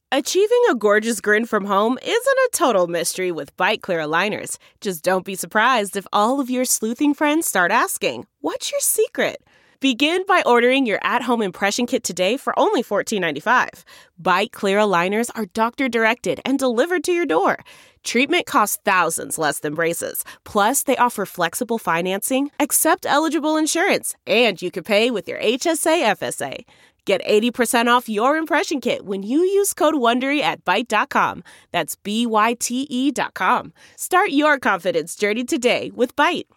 Achieving a gorgeous grin from home isn't a total mystery with Byte Clear aligners. Just don't be surprised if all of your sleuthing friends start asking, "What's your secret?" Begin by ordering your at-home impression kit today for only $14.95. Byte Clear aligners are doctor-directed and delivered to your door. Treatment costs thousands less than braces. Plus, they offer flexible financing, accept eligible insurance, and you can pay with your HSA FSA. Get 80% off your impression kit when you use code WONDERY at Byte.com. That's BYTE.com. Start your confidence journey today with Byte.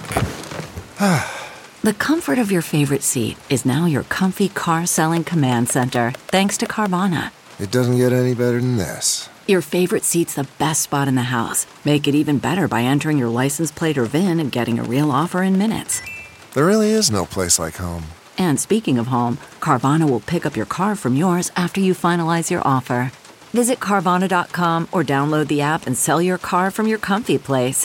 The comfort of your favorite seat is now your comfy car-selling command center, thanks to Carvana. It doesn't get any better than this. Your favorite seat's the best spot in the house. Make it even better by entering your license plate or VIN and getting a real offer in minutes. There really is no place like home. And speaking of home, Carvana will pick up your car from yours after you finalize your offer. Visit Carvana.com or download the app and sell your car from your comfy place.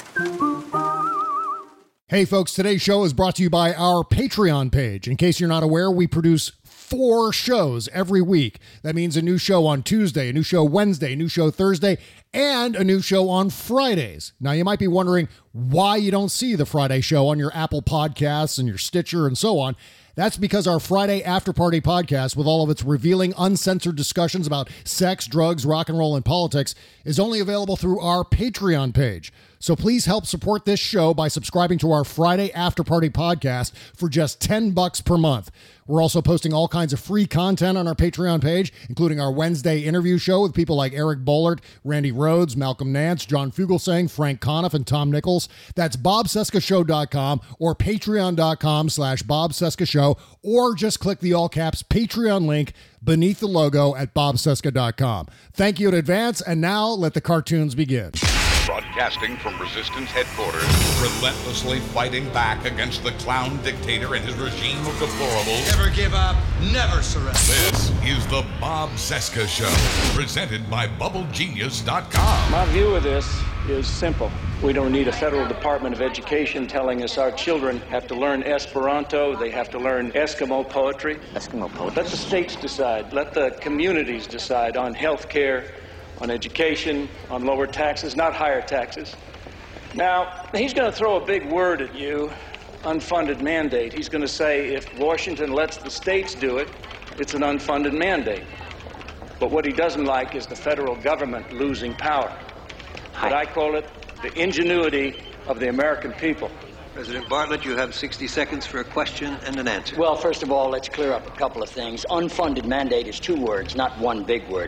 Hey folks, today's show is brought to you by our Patreon page. In case you're not aware, we produce 4 shows every week. That means a new show on Tuesday, a new show Wednesday, a new show Thursday, and a new show on Fridays. Now, you might be wondering why you don't see the Friday show on your Apple Podcasts and your Stitcher and so on. That's because our Friday After Party podcast, with all of its revealing, uncensored discussions about sex, drugs, rock and roll, and politics, is only available through our Patreon page. So please help support this show by subscribing to our Friday After Party podcast for just $10 per month. We're also posting all kinds of free content on our Patreon page, including our Wednesday interview show with people like Eric Bollert, Randy Rhodes, Malcolm Nance, John Fugelsang, Frank Conniff, and Tom Nichols. That's BobCescashow.com or Patreon.com/BobCescashow, or just click the all caps Patreon link beneath the logo at BobCesca.com. Thank you in advance, and now let the cartoons begin. Broadcasting from Resistance headquarters, relentlessly fighting back against the clown dictator and his regime of deplorables. Never give up, never surrender. This is the Bob Cesca Show, presented by BubbleGenius.com. My view of this is simple. We don't need a federal Department of Education telling us our children have to learn Esperanto, they have to learn Eskimo poetry. Eskimo poetry. Let the states decide, let the communities decide on health care, on education, on lower taxes, not higher taxes. Now, he's going to throw a big word at you, unfunded mandate. He's going to say if Washington lets the states do it, it's an unfunded mandate. But what he doesn't like is the federal government losing power. But I call it the ingenuity of the American people. President Bartlett, you have 60 seconds for a question and an answer. Well, first of all, let's clear up a couple of things. Unfunded mandate is 2 words, not one big word.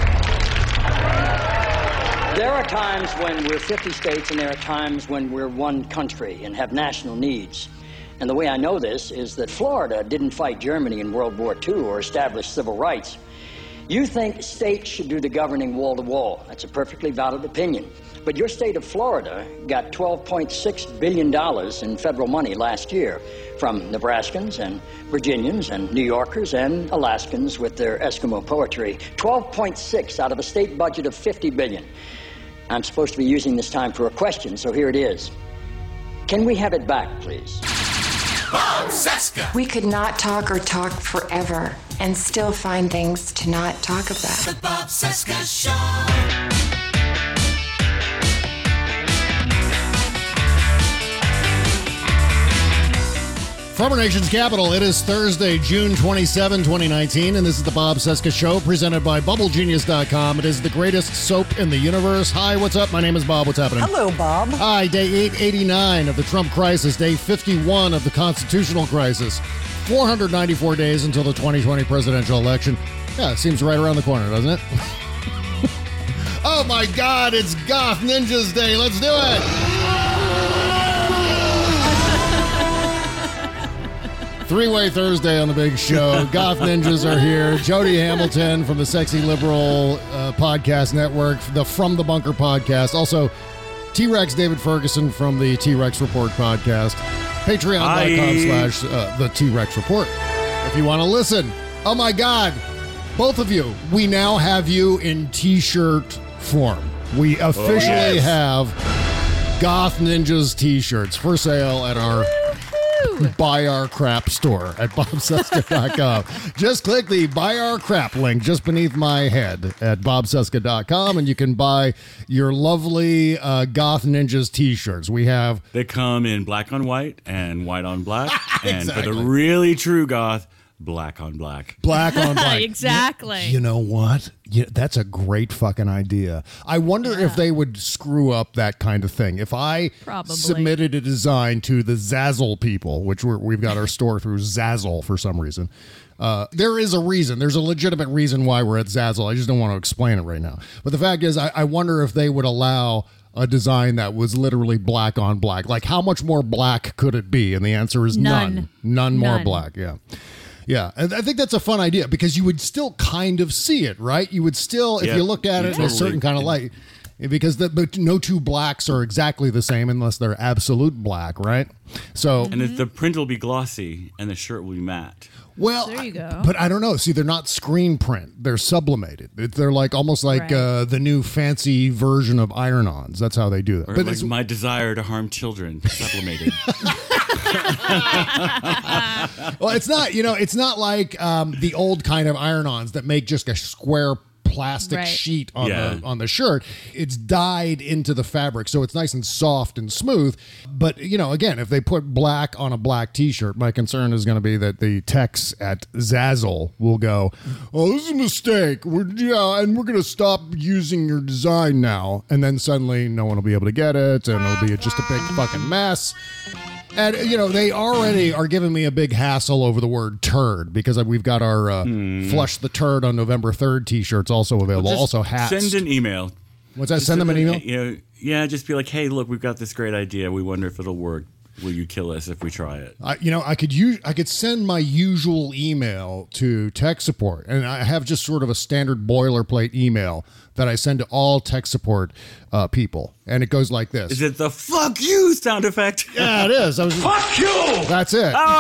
There are times when we're 50 states and there are times when we're one country and have national needs. And the way I know this is that Florida didn't fight Germany in World War II or establish civil rights. You think states should do the governing wall to wall. That's a perfectly valid opinion. But your state of Florida got $12.6 billion in federal money last year from Nebraskans and Virginians and New Yorkers and Alaskans with their Eskimo poetry. 12.6 out of a state budget of $50 billion. I'm supposed to be using this time for a question, so here it is. Can we have it back, please? Bob Cesca. We could not talk or talk forever and still find things to not talk about. The Bob Cesca Show. From our nation's capital, it is Thursday, June 27, 2019, and this is the Bob Cesca Show, presented by BubbleGenius.com. It is the greatest soap in the universe. Hi, what's up? My name is Bob. What's happening? Hello, Bob. Hi, day 889 of the Trump crisis, day 51 of the constitutional crisis, 494 days until the 2020 presidential election. Yeah, it seems right around the corner, doesn't it? Oh, my God, it's Goth Ninjas Day. Let's do it. Three-Way Thursday on the big show. Goth Ninjas are here. Jody Hamilton from the Sexy Liberal Podcast Network, the From the Bunker podcast. Also, T-Rex David Ferguson from the T-Rex Report podcast. Patreon.com/the T-Rex Report. If you want to listen. Oh my God. Both of you. We now have you in T-shirt form. We officially have Goth Ninjas T-shirts for sale at our Buy Our Crap store at bobcesca.com. Just click the Buy Our Crap link just beneath my head at bobcesca.com, and you can buy your lovely Goth Ninjas t-shirts. They come in black on white and white on black. And Exactly. for the really true goth, black on black. Black on black. Exactly. You know what? That's a great fucking idea. I wonder if they would screw up that kind of thing. If I submitted a design to the Zazzle people, which we've got our store through Zazzle for some reason. There is a reason. There's a legitimate reason why we're at Zazzle. I just don't want to explain it right now. But the fact is, I wonder if they would allow a design that was literally black on black. Like, how much more black could it be? And the answer is none. None more black, yeah. Yeah, and I think that's a fun idea because you would still kind of see it, right? You would still, if you looked at it in a certain kind of light, because but no two blacks are exactly the same unless they're absolute black, right? So, and the print will be glossy and the shirt will be matte. Well, there you go. But I don't know. See, they're not screen print. They're sublimated. They're like almost like the new fancy version of iron-ons. That's how they do it. Or But like My Desire to Harm Children, sublimated. well, it's not, it's not like the old kind of iron-ons that make just a square plastic sheet on the shirt. It's dyed into the fabric, so it's nice and soft and smooth. But, again, if they put black on a black t-shirt, my concern is going to be that the techs at Zazzle will go, oh, this is a mistake. And we're going to stop using your design now. And then suddenly no one will be able to get it, and it'll be just a big fucking mess. And, they already are giving me a big hassle over the word turd because we've got our Flush the Turd on November 3rd t-shirts also available. Well, also hats. Send an email. What's that? Just send them an email? Just be like, hey, look, we've got this great idea. We wonder if it'll work. Will you kill us if we try it? I could send my usual email to tech support, and I have just sort of a standard boilerplate email that I send to all tech support people, and it goes like this. Is it the fuck you sound effect? Yeah, it is. Fuck you! That's it. Oh,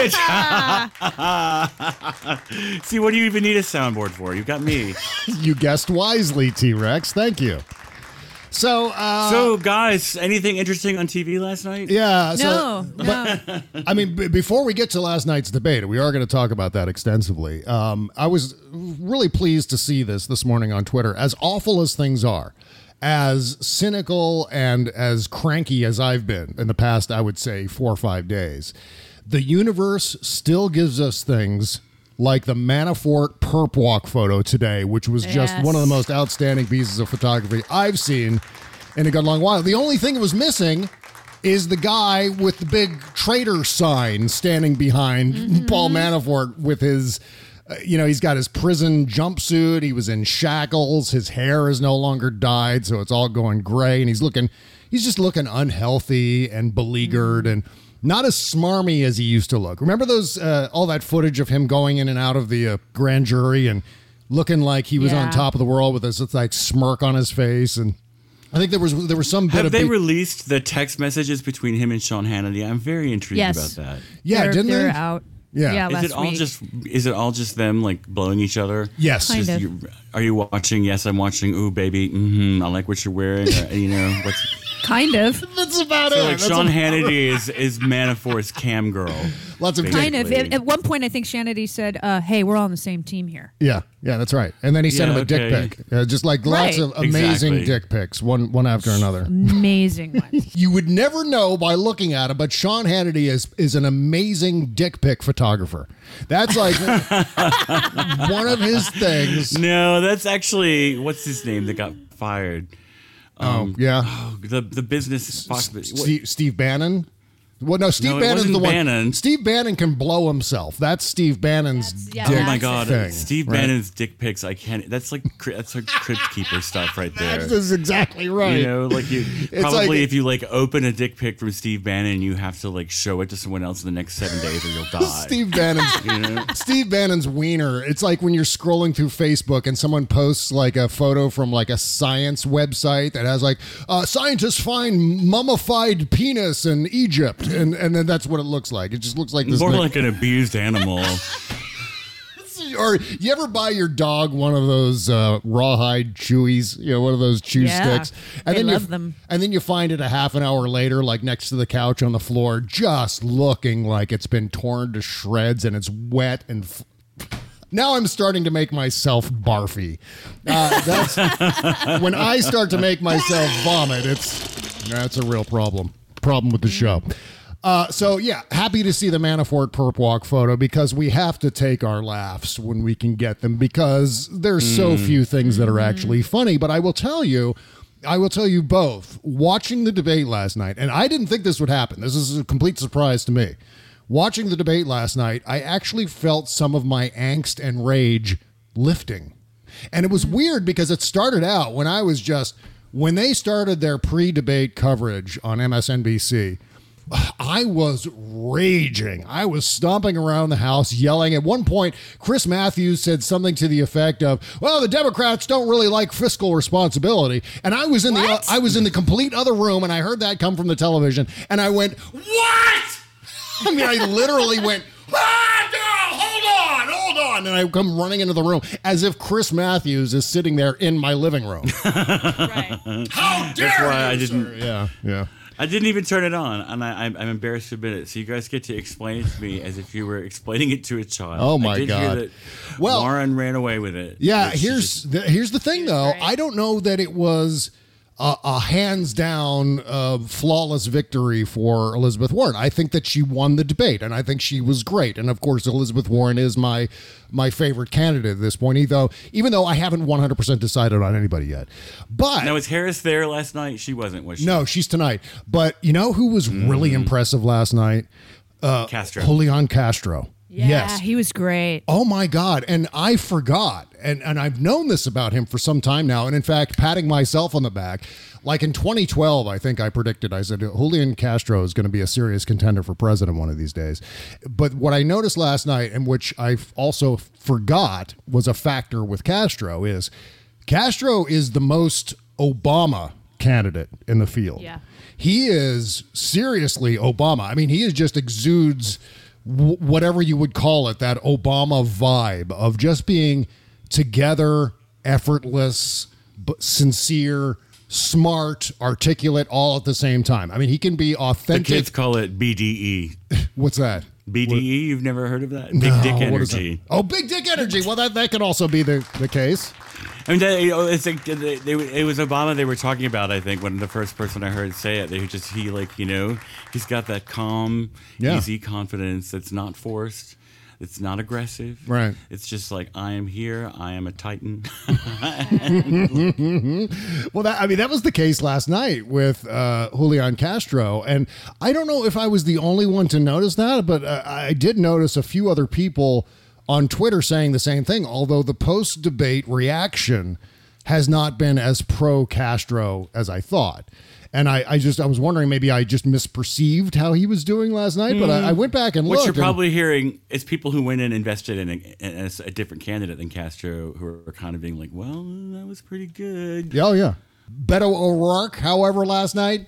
I knew it! See, what do you even need a soundboard for? You've got me. You guessed wisely, T-Rex. Thank you. So, guys, anything interesting on TV last night? Yeah. No. I mean, before we get to last night's debate, we are going to talk about that extensively. I was really pleased to see this morning on Twitter. As awful as things are, as cynical and as cranky as I've been in the past, I would say 4 or 5 days, the universe still gives us things like the Manafort perp walk photo today, which was just one of the most outstanding pieces of photography I've seen in a good long while. The only thing that was missing is the guy with the big traitor sign standing behind Paul Manafort with his, he's got his prison jumpsuit. He was in shackles. His hair is no longer dyed, so it's all going gray. And he's just looking unhealthy and beleaguered and not as smarmy as he used to look. Remember those all that footage of him going in and out of the grand jury and looking like he was on top of the world with this like smirk on his face? And I think there was some bit Have they released the text messages between him and Sean Hannity? I'm very intrigued about that. Yeah, didn't they're they? out. Yeah. Last week. Is it all just them like blowing each other? Yes. Kind of. Are you watching? Yes, I'm watching. Ooh, baby. I like what you're wearing. What's kind of. That's about so it. like Sean Hannity is Manafort's cam girl. Lots of kind of. At one point, I think Hannity said, "Hey, we're all on the same team here." Yeah, that's right. And then he sent him a dick pic, just like lots of amazing dick pics, one after another. Amazing ones. You would never know by looking at him, but Sean Hannity is an amazing dick pic photographer. That's like one of his things. No, that's actually what's his name that got fired. The business Fox. Steve Bannon. Well, no, Steve Bannon's the one. Bannon. Steve Bannon can blow himself. That's Steve Bannon's dick Oh my god, thing, Steve Bannon's dick pics. I can't. That's like Crypt Keeper stuff right there. That's exactly right. If you like open a dick pic from Steve Bannon, you have to like show it to someone else in the next 7 days or you'll die. Steve Bannon's wiener. It's like when you're scrolling through Facebook and someone posts like a photo from like a science website that has like scientists find mummified penis in Egypt. And then that's what it looks like. It just looks like this. More like an abused animal. Or you ever buy your dog one of those rawhide chewies, one of those chew sticks, and they then love them. And then you find it a half an hour later, like next to the couch on the floor, just looking like it's been torn to shreds and it's wet and. Now I'm starting to make myself barfy. That's when I start to make myself vomit. That's a real problem. Problem with the show. So yeah, happy to see the Manafort perp walk photo because we have to take our laughs when we can get them because there's so few things that are actually funny. But I will tell you both, watching the debate last night, and I didn't think this would happen. This is a complete surprise to me. Watching the debate last night, I actually felt some of my angst and rage lifting. And it was weird because it started out when they started their pre-debate coverage on MSNBC, I was raging. I was stomping around the house, yelling. At one point, Chris Matthews said something to the effect of, well, the Democrats don't really like fiscal responsibility. And I was in the complete other room, and I heard that come from the television, and I went, what? I mean, I literally went, hold on. And I come running into the room as if Chris Matthews is sitting there in my living room. Right. How dare That's why you, I didn't. sir? Yeah. I didn't even turn it on, and I'm embarrassed to admit it. So you guys get to explain it to me as if you were explaining it to a child. Oh, my I did God. Hear that Lauren ran away with it. Yeah, here's the thing, though. I don't know that it was a hands-down flawless victory for Elizabeth Warren. I think that she won the debate, and I think she was great. And, of course, Elizabeth Warren is my favorite candidate at this point, even though I haven't 100% decided on anybody yet. But now, was Harris there last night? She wasn't, was she? No, she's tonight. But you know who was really impressive last night? Castro. Julian Castro. Yeah, yes. he was great. Oh, my God. And I forgot. And I've known this about him for some time now. And, in fact, patting myself on the back. Like in 2012, I think I said, Julian Castro is going to be a serious contender for president one of these days. But what I noticed last night, and which I also forgot was a factor with Castro, is the most Obama candidate in the field. Yeah. He is seriously Obama. I mean, he just exudes whatever you would call it, that Obama vibe of just being together, effortless, but sincere, smart, articulate, all at the same time. I mean, he can be authentic. The kids call it BDE. What's that? BDE? You've never heard of that? No, Big Dick what is Energy. Oh, Big Dick Energy. Well, that could also be the case. I mean, it's like it was Obama they were talking about. I think when the first person I heard say it, he's got that calm, easy confidence that's not forced, it's not aggressive. Right. It's just like, I am here. I am a Titan. Well, that was the case last night with Julian Castro, and I don't know if I was the only one to notice that, but I did notice a few other people on Twitter saying the same thing, although the post-debate reaction has not been as pro-Castro as I thought. And I was wondering, maybe I just misperceived how he was doing last night, but I went back and looked. What you're probably hearing is people who went in and invested in a different candidate than Castro, who are kind of being like, well, that was pretty good. Oh, yeah. Beto O'Rourke, however, last night,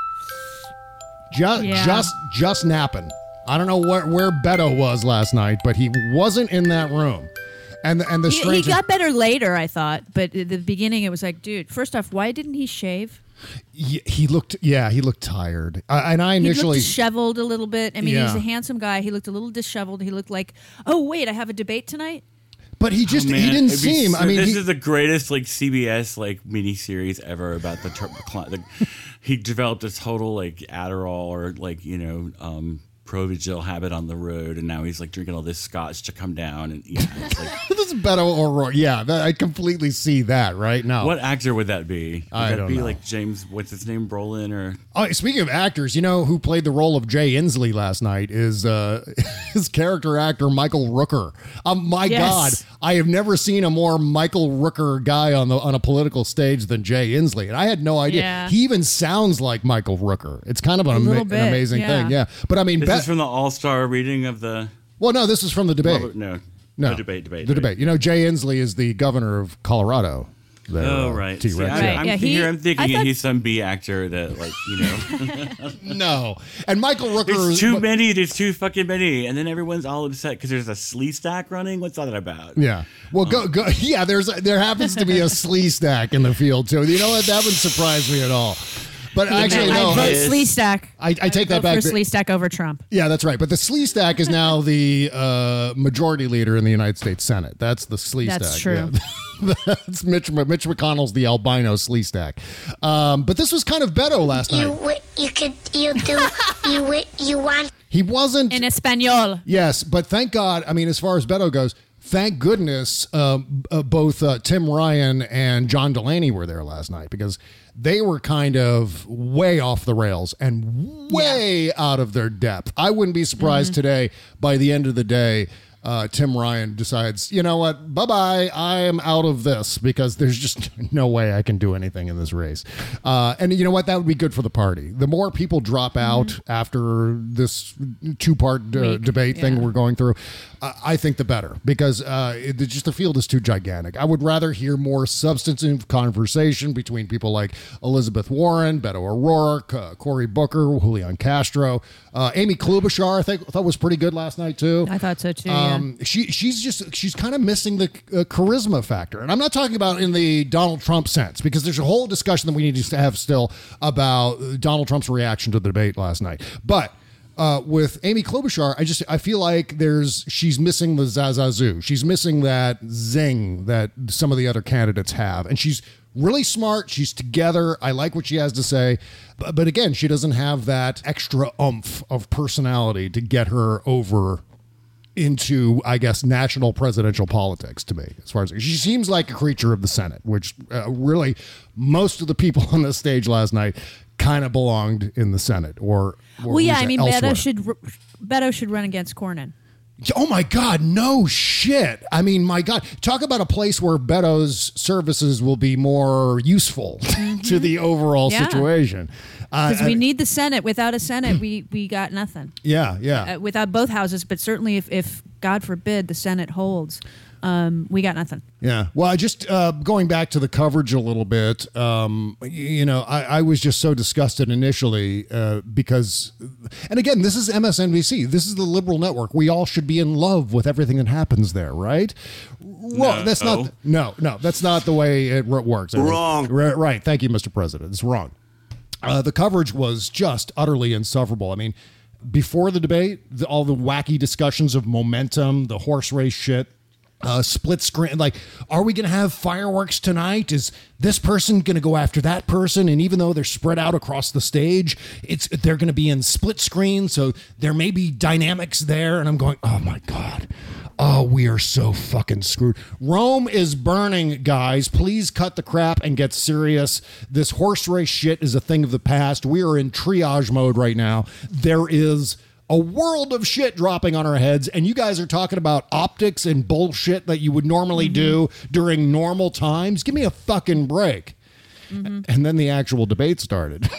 just napping. I don't know where Beto was last night, but he wasn't in that room. And the strange he got better later, I thought, but at the beginning it was like, dude, first off, why didn't he shave? He looked tired. And I initially... He looked disheveled a little bit. I mean, he's a handsome guy. He looked a little disheveled. He looked like, oh, wait, I have a debate tonight? But he didn't seem... This is the greatest CBS miniseries ever about he developed a total Adderall or Provigil habit on the road, and now he's drinking all this scotch to come down. And it's like, this is Beto O'Rourke. Yeah, I completely see that right now. What actor would that be? I don't know. James, what's his name, Brolin or? Oh, speaking of actors, who played the role of Jay Inslee last night is his character actor Michael Rooker. My God, I have never seen a more Michael Rooker guy on a political stage than Jay Inslee, and I had no idea. Yeah. He even sounds like Michael Rooker. It's kind of an amazing thing. Yeah, but I mean. This is from the all-star reading of the... Well, no, this is from the debate. No, debate. The debate. Jay Inslee is the governor of Colorado. there. Right. T-Rex. I'm thinking he's some B actor that, like, No. And Michael Rooker. There's too many. There's too fucking many. And then everyone's all upset because there's a slee stack running. What's that about? Yeah. Well, go. Yeah, there happens to be a slee stack in the field, too. You know what? That wouldn't surprise me at all. But actually, no. I vote slee stack. I take that back. For slee stack over Trump. Yeah, that's right. But the slee stack is now the majority leader in the United States Senate. That's the slee stack. That's true. Yeah. That's Mitch McConnell's the albino slee stack. But this was kind of Beto last night. You want. He wasn't. In Espanol. Yes, but thank God. I mean, as far as Beto goes, thank goodness both Tim Ryan and John Delaney were there last night, because they were kind of way off the rails and way out of their depth. I wouldn't be surprised today, by the end of the day, Tim Ryan decides, you know what, bye-bye, I am out of this, because there's just no way I can do anything in this race. And you know what, that would be good for the party. The more people drop out after this two-part debate thing we're going through, I think the better, because just the field is too gigantic. I would rather hear more substantive conversation between people like Elizabeth Warren, Beto O'Rourke, Cory Booker, Julian Castro, Amy Klobuchar. I thought was pretty good last night too. I thought so too. She's kind of missing the charisma factor, and I'm not talking about in the Donald Trump sense, because there's a whole discussion that we need to have still about Donald Trump's reaction to the debate last night, but. With Amy Klobuchar, I feel like she's missing the zazazoo. She's missing that zing that some of the other candidates have. And she's really smart. She's together. I like what she has to say. But again, she doesn't have that extra oomph of personality to get her over into, I guess, national presidential politics to me. As far as she seems like a creature of the Senate, which really most of the people on this stage last night kind of belonged in the Senate or well, yeah, I mean, elsewhere. Beto should run against Cornyn. Oh my God, no shit. I mean, my God, talk about a place where Beto's services will be more useful to the overall situation. Because we need the Senate. Without a Senate, we got nothing. Yeah. Without both houses, but certainly if God forbid the Senate holds, we got nothing. Yeah. Well, just going back to the coverage a little bit, I was just so disgusted initially because, and again, this is MSNBC. This is the liberal network. We all should be in love with everything that happens there, right? Well, that's not. No, that's not the way it works. Wrong. Right. Thank you, Mr. President. It's wrong. The coverage was just utterly insufferable. I mean, before the debate, all the wacky discussions of momentum, the horse race shit. Split screen, like, are we going to have fireworks tonight? Is this person going to go after that person? And even though they're spread out across the stage, they're going to be in split screen, so there may be dynamics there. And I'm going, oh my God. Oh, we are so fucking screwed. Rome is burning, guys. Please cut the crap and get serious. This horse race shit is a thing of the past. We are in triage mode right now. There is a world of shit dropping on our heads, and you guys are talking about optics and bullshit that you would normally do during normal times. Give me a fucking break. And then the actual debate started.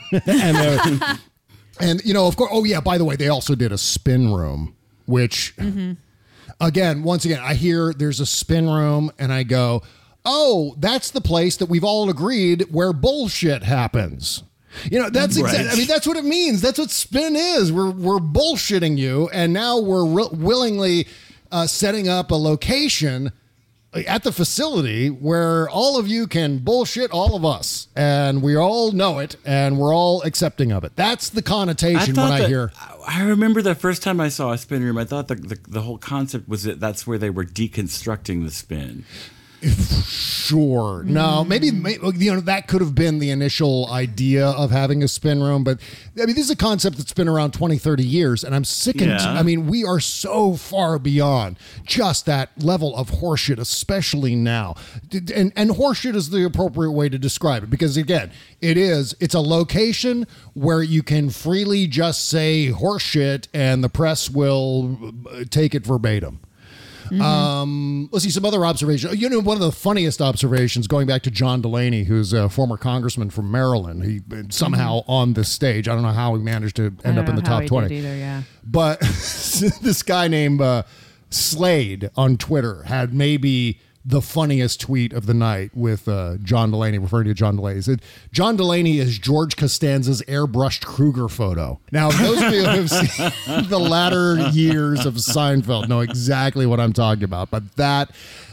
and of course, oh yeah, by the way, they also did a spin room, which once again, I hear there's a spin room and I go, oh, that's the place that we've all agreed where bullshit happens. That's exactly. I mean, that's what it means. That's what spin is. We're bullshitting you, and now we're willingly setting up a location at the facility where all of you can bullshit all of us, and we all know it, and we're all accepting of it. That's the connotation when I hear. I remember the first time I saw a spin room, I thought the whole concept was that's where they were deconstructing the spin. Sure. No, maybe that could have been the initial idea of having a spin room. But I mean, this is a concept that's been around 20, 30 years. And I'm sickened. Yeah. I mean, we are so far beyond just that level of horseshit, especially now. And horseshit is the appropriate way to describe it. Because again, it's a location where you can freely just say horseshit and the press will take it verbatim. Let's see some other observations. One of the funniest observations, going back to John Delaney, who's a former congressman from Maryland. He somehow on this stage, I don't know how he managed to end up in the top 20. Either, yeah. But this guy named Slade on Twitter had maybe the funniest tweet of the night with John Delaney, referring to John Delaney. He said, John Delaney is George Costanza's airbrushed Kruger photo. Now, those of you who have seen the latter years of Seinfeld know exactly what I'm talking about, but that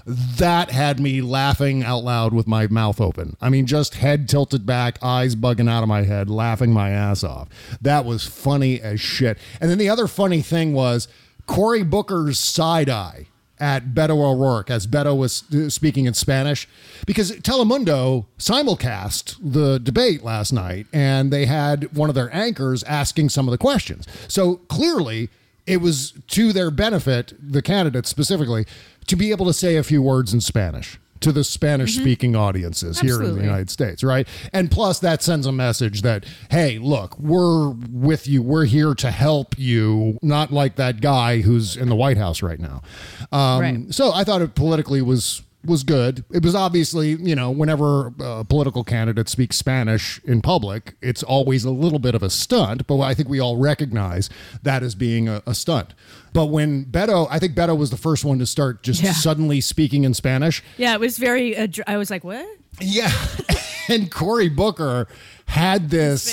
had me laughing out loud with my mouth open. I mean, just head tilted back, eyes bugging out of my head, laughing my ass off. That was funny as shit. And then the other funny thing was Cory Booker's side eye at Beto O'Rourke as Beto was speaking in Spanish, because Telemundo simulcast the debate last night and they had one of their anchors asking some of the questions. So clearly it was to their benefit, the candidates specifically, to be able to say a few words in Spanish to the Spanish-speaking audiences here in the United States, right? And plus, that sends a message that, hey, look, we're with you. We're here to help you, not like that guy who's in the White House right now. Right. So I thought it politically was good. It was obviously, whenever a political candidate speaks Spanish in public, it's always a little bit of a stunt, but I think we all recognize that as being a stunt. But when I think Beto was the first one to start just suddenly speaking in Spanish. Yeah, it was very, I was like, what? Yeah. And Cory Booker had this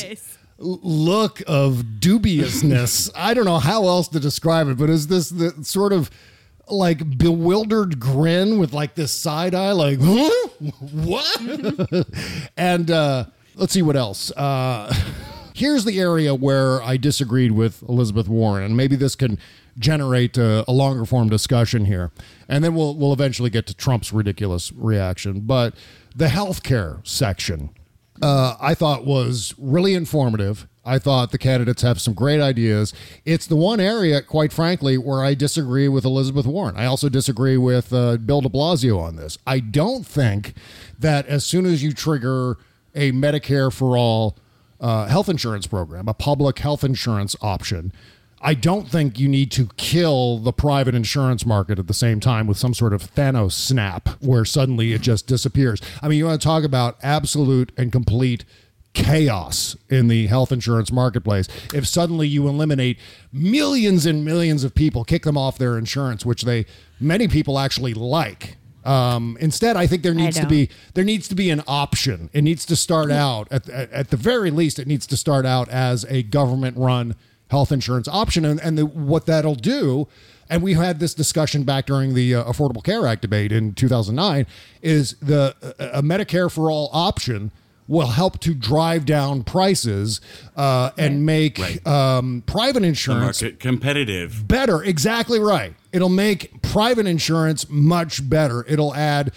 look of dubiousness. I don't know how else to describe it, but is this the sort of like bewildered grin with like this side eye, like, huh? What? And let's see what else. Here's the area where I disagreed with Elizabeth Warren, and maybe this can generate a longer form discussion here, and then we'll eventually get to Trump's ridiculous reaction. But the healthcare section, I thought was really informative. I thought the candidates have some great ideas. It's the one area, quite frankly, where I disagree with Elizabeth Warren. I also disagree with Bill de Blasio on this. I don't think that as soon as you trigger a Medicare for all health insurance program, a public health insurance option, I don't think you need to kill the private insurance market at the same time with some sort of Thanos snap where suddenly it just disappears. I mean, you want to talk about absolute and complete chaos in the health insurance marketplace if suddenly you eliminate millions and millions of people, kick them off their insurance, which many people actually like. Instead, I think there needs to be an option. It needs to start out at the very least. It needs to start out as a government-run health insurance option, and what that'll do. And we had this discussion back during the Affordable Care Act debate in 2009. Is a Medicare for all option will help to drive down prices and make private insurance market competitive. Better. Exactly right. It'll make private insurance much better. It'll add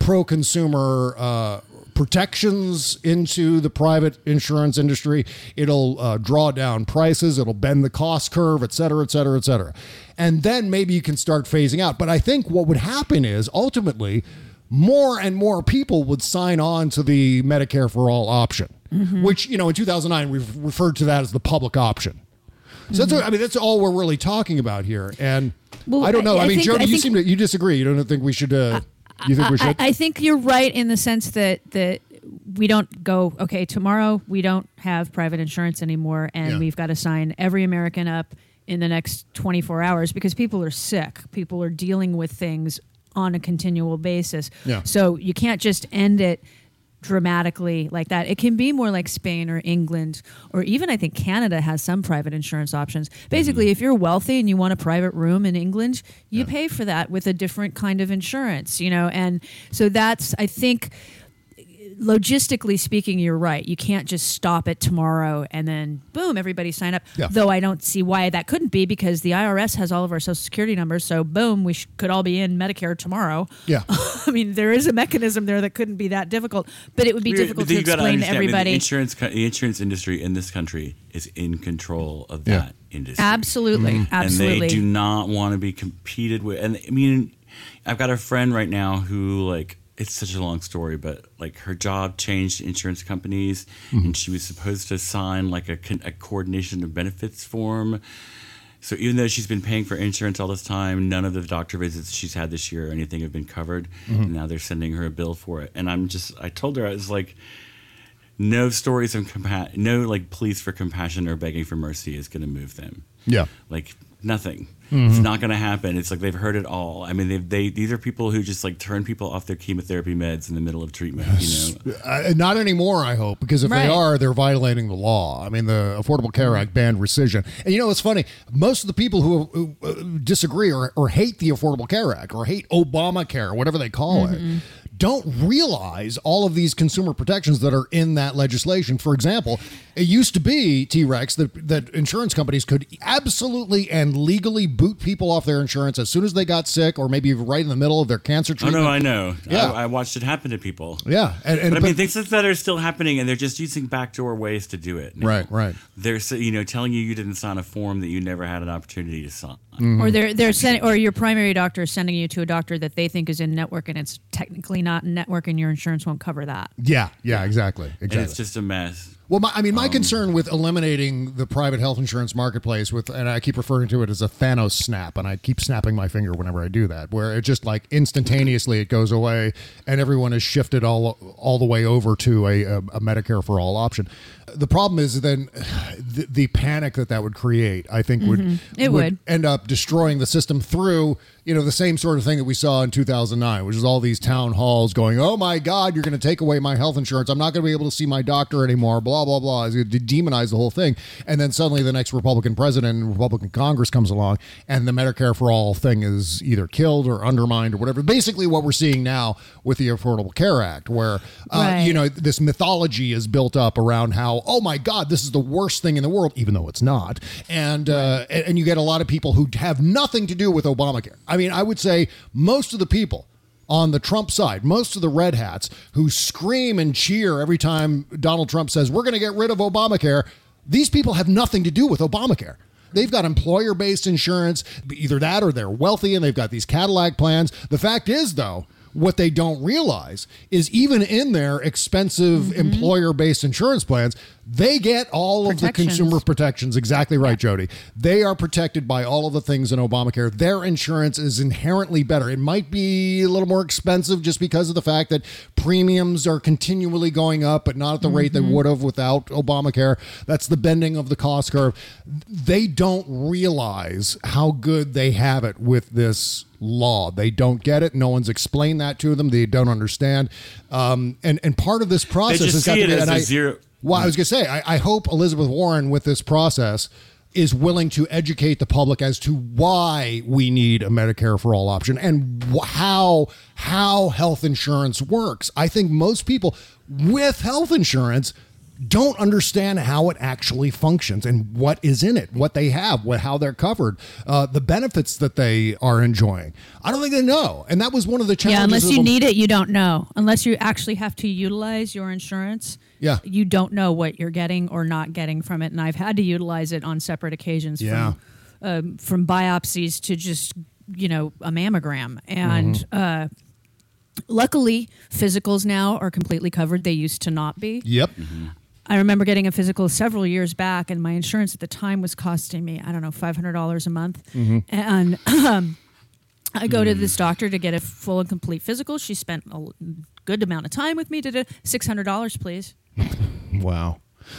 pro-consumer protections into the private insurance industry. It'll draw down prices. It'll bend the cost curve, et cetera, et cetera, et cetera. And then maybe you can start phasing out. But I think what would happen is ultimately more and more people would sign on to the Medicare for all option, which, in 2009, we've referred to that as the public option. So that's all we're really talking about here. And I don't know. Jody, you disagree. You don't think we should, you think we should? I think you're right in the sense that we don't go, okay, tomorrow we don't have private insurance anymore and we've got to sign every American up in the next 24 hours because people are sick. People are dealing with things on a continual basis. Yeah. So you can't just end it dramatically like that. It can be more like Spain or England, or even I think Canada has some private insurance options. Basically, if you're wealthy and you want a private room in England, you pay for that with a different kind of insurance, and so that's, I think, logistically speaking, you're right. You can't just stop it tomorrow and then boom, everybody sign up. Yeah. Though I don't see why that couldn't be, because the IRS has all of our social security numbers. So boom, we could all be in Medicare tomorrow. Yeah. I mean, there is a mechanism there that couldn't be that difficult, but it would be difficult to explain to everybody. The insurance industry in this country is in control of that industry. Absolutely. Absolutely. And they do not want to be competed with. And I mean, I've got a friend right now who it's such a long story, but her job changed insurance companies, and she was supposed to sign a coordination of benefits form. So even though she's been paying for insurance all this time, none of the doctor visits she's had this year or anything have been covered. And now they're sending her a bill for it. And I told her, I was like, no stories of pleas for compassion or begging for mercy is going to move them. Yeah. Nothing. It's not going to happen. It's like they've heard it all. I mean, these are people who just like turn people off their chemotherapy meds in the middle of treatment. Not anymore, I hope, because if they are, they're violating the law. I mean, the Affordable Care Act banned rescission. And it's funny. Most of the people who disagree or hate the Affordable Care Act or hate Obamacare, whatever they call it, don't realize all of these consumer protections that are in that legislation. For example, it used to be, T-Rex, that insurance companies could absolutely and legally boot people off their insurance as soon as they got sick or maybe right in the middle of their cancer treatment. Oh, no, I know. Yeah. I watched it happen to people. Yeah. But I mean, things that are still happening, and they're just using backdoor ways to do it now. Right. They're telling you didn't sign a form that you never had an opportunity to sign. Or they're sending, or your primary doctor is sending you to a doctor that they think is in network, and it's technically not in network, and your insurance won't cover that. Yeah, exactly. And it's just a mess. Well, my concern with eliminating the private health insurance marketplace and I keep referring to it as a Thanos snap, and I keep snapping my finger whenever I do that, where it just like instantaneously it goes away and everyone is shifted all the way over to a Medicare for all option. The problem is then the panic that would create, I think, would end up destroying the system through, the same sort of thing that we saw in 2009, which is all these town halls going, oh my God, you're going to take away my health insurance. I'm not going to be able to see my doctor anymore, blah, blah, blah. It's going to demonize the whole thing. And then suddenly the next Republican president and Republican Congress comes along and the Medicare for all thing is either killed or undermined or whatever. Basically what we're seeing now with the Affordable Care Act, where, this mythology is built up around how, oh my God, this is the worst thing in the world, even though it's not. And you get a lot of people who have nothing to do with Obamacare. I mean, I would say most of the people on the Trump side, most of the red hats who scream and cheer every time Donald Trump says, we're going to get rid of Obamacare, these people have nothing to do with Obamacare. They've got employer-based insurance, either that or they're wealthy and they've got these Cadillac plans. The fact is, though, what they don't realize is even in their expensive employer-based insurance plans, they get all of the consumer protections. Exactly right, Jody. They are protected by all of the things in Obamacare. Their insurance is inherently better. It might be a little more expensive just because of the fact that premiums are continually going up, but not at the rate they would have without Obamacare. That's the bending of the cost curve. They don't realize how good they have it with this law. They don't get it. No one's explained that to them. They don't understand. And part of this process has got to be zero. Well, I was going to say, I hope Elizabeth Warren with this process is willing to educate the public as to why we need a Medicare for all option and how health insurance works. I think most people with health insurance don't understand how it actually functions and what is in it, what they have, how they're covered, the benefits that they are enjoying. I don't think they know. And that was one of the challenges. Yeah, unless you need it, you don't know. Unless you actually have to utilize your insurance, you don't know what you're getting or not getting from it. And I've had to utilize it on separate occasions from biopsies to just, a mammogram. And luckily, physicals now are completely covered. They used to not be. Yep. I remember getting a physical several years back, and my insurance at the time was costing me, $500 a month. And I go to this doctor to get a full and complete physical. She spent a good amount of time with me. Did a $600, please. Wow.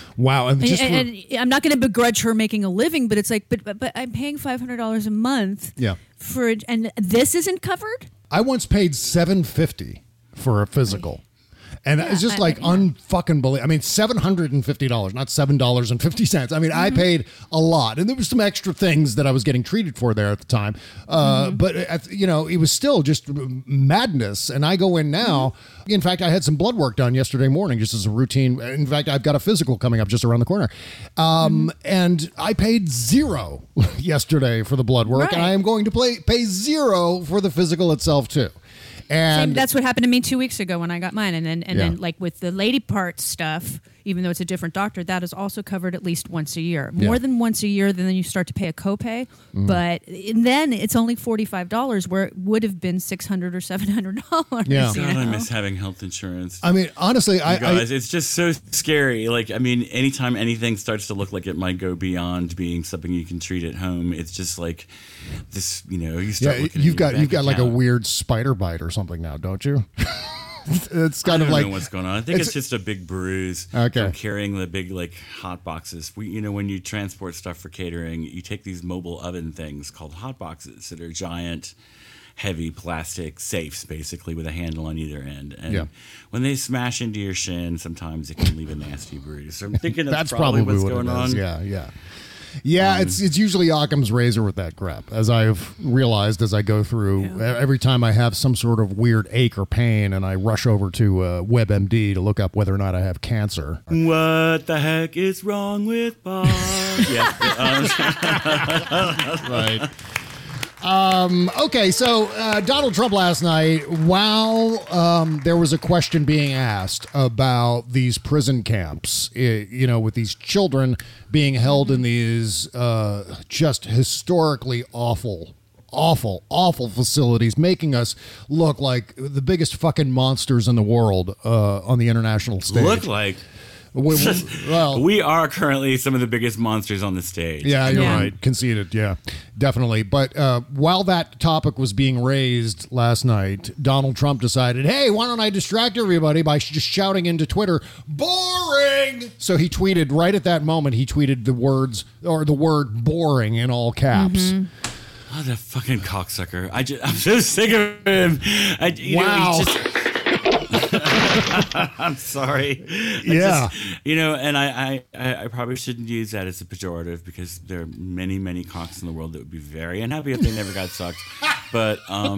And I'm not going to begrudge her making a living, but it's like, but I'm paying $500 a month. Yeah. And this isn't covered. I once paid $750 for a physical. And it's just unfucking believe. I mean, $750, not $7.50. I mean, I paid a lot, and there was some extra things that I was getting treated for there at the time. But it was still just madness. And I go in now. In fact, I had some blood work done yesterday morning, just as a routine. In fact, I've got a physical coming up just around the corner, and I paid $0 yesterday for the blood work, and I am going to pay $0 for the physical itself too. And that's what happened to me 2 weeks ago when I got mine. And then like with the lady part stuff, even though it's a different doctor, that is also covered at least once a year. More than once a year, then you start to pay a copay. But then it's only $45 where it would have been $600 or $700. Yeah. God, I miss having health insurance. I mean, honestly, it's just so scary. Like, I mean, anytime anything starts to look like it might go beyond being something you can treat at home, it's just like this, you start looking at you've got like a weird spider bite or something now, don't you? It's kind of like, I don't know what's going on. I think it's just a big bruise from carrying the big like hot boxes. When you transport stuff for catering, you take these mobile oven things called hot boxes that are giant, heavy plastic safes, basically with a handle on either end. And when they smash into your shin, sometimes it can leave a nasty bruise. So I'm thinking that's probably what's going on. Yeah, it's usually Occam's razor with that crap, as I've realized as I go through. Every time I have some sort of weird ache or pain and I rush over to WebMD to look up whether or not I have cancer. What the heck is wrong with Bob? Right. Okay, so Donald Trump last night, while there was a question being asked about these prison camps, with these children being held in these just historically awful facilities, making us look like the biggest fucking monsters in the world on the international stage. Look like... we are currently some of the biggest monsters on the stage. Yeah, you're right. Conceded. Yeah, definitely. But while that topic was being raised last night, Donald Trump decided, hey, why don't I distract everybody by just shouting into Twitter, boring? So he tweeted right at that moment, he tweeted the word boring in all caps. Mm-hmm. Oh, that fucking cocksucker. I'm so sick of him. I'm sorry. I probably shouldn't use that as a pejorative because there are many, many cocks in the world that would be very unhappy if they never got sucked. But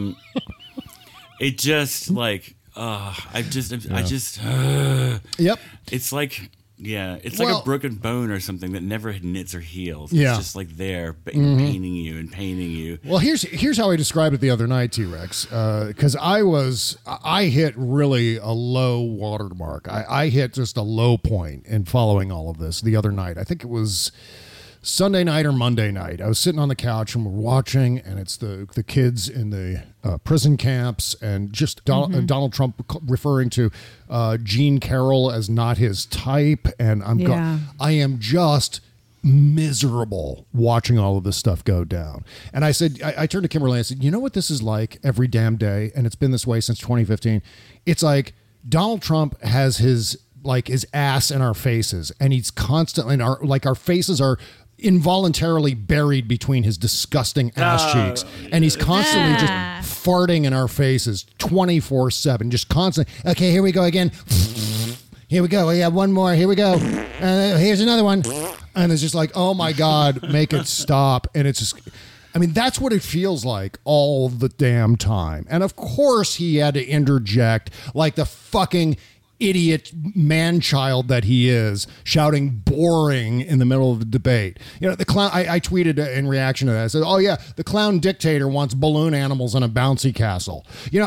it just like, Yep. It's like, it's like a broken bone or something that never knits or heals. It's just like there, painting you and painting you. Well, here's how I described it the other night, T-Rex, because I hit really a low watermark. I hit just a low point in following all of this the other night. I think it was Sunday night or Monday night. I was sitting on the couch and we're watching, and it's the kids in the prison camps, and just Donald Trump referring to Jean Carroll as not his type, and I am just miserable watching all of this stuff go down. And I said, I turned to Kimberly and I said, you know what this is like every damn day, and it's been this way since 2015. It's like Donald Trump has his ass in our faces, and he's constantly our faces are involuntarily buried between his disgusting ass cheeks, and he's constantly just farting in our faces 24/7, just constantly. Okay, here we go again. Here we go. We have one more. Here we go. Here's another one. And it's just like, oh my God, make it stop. And it's just, that's what it feels like all the damn time. And of course he had to interject like the fucking idiot man-child that he is, shouting boring in the middle of the debate. The clown, I tweeted in reaction to that. I said, oh yeah, the clown dictator wants balloon animals in a bouncy castle.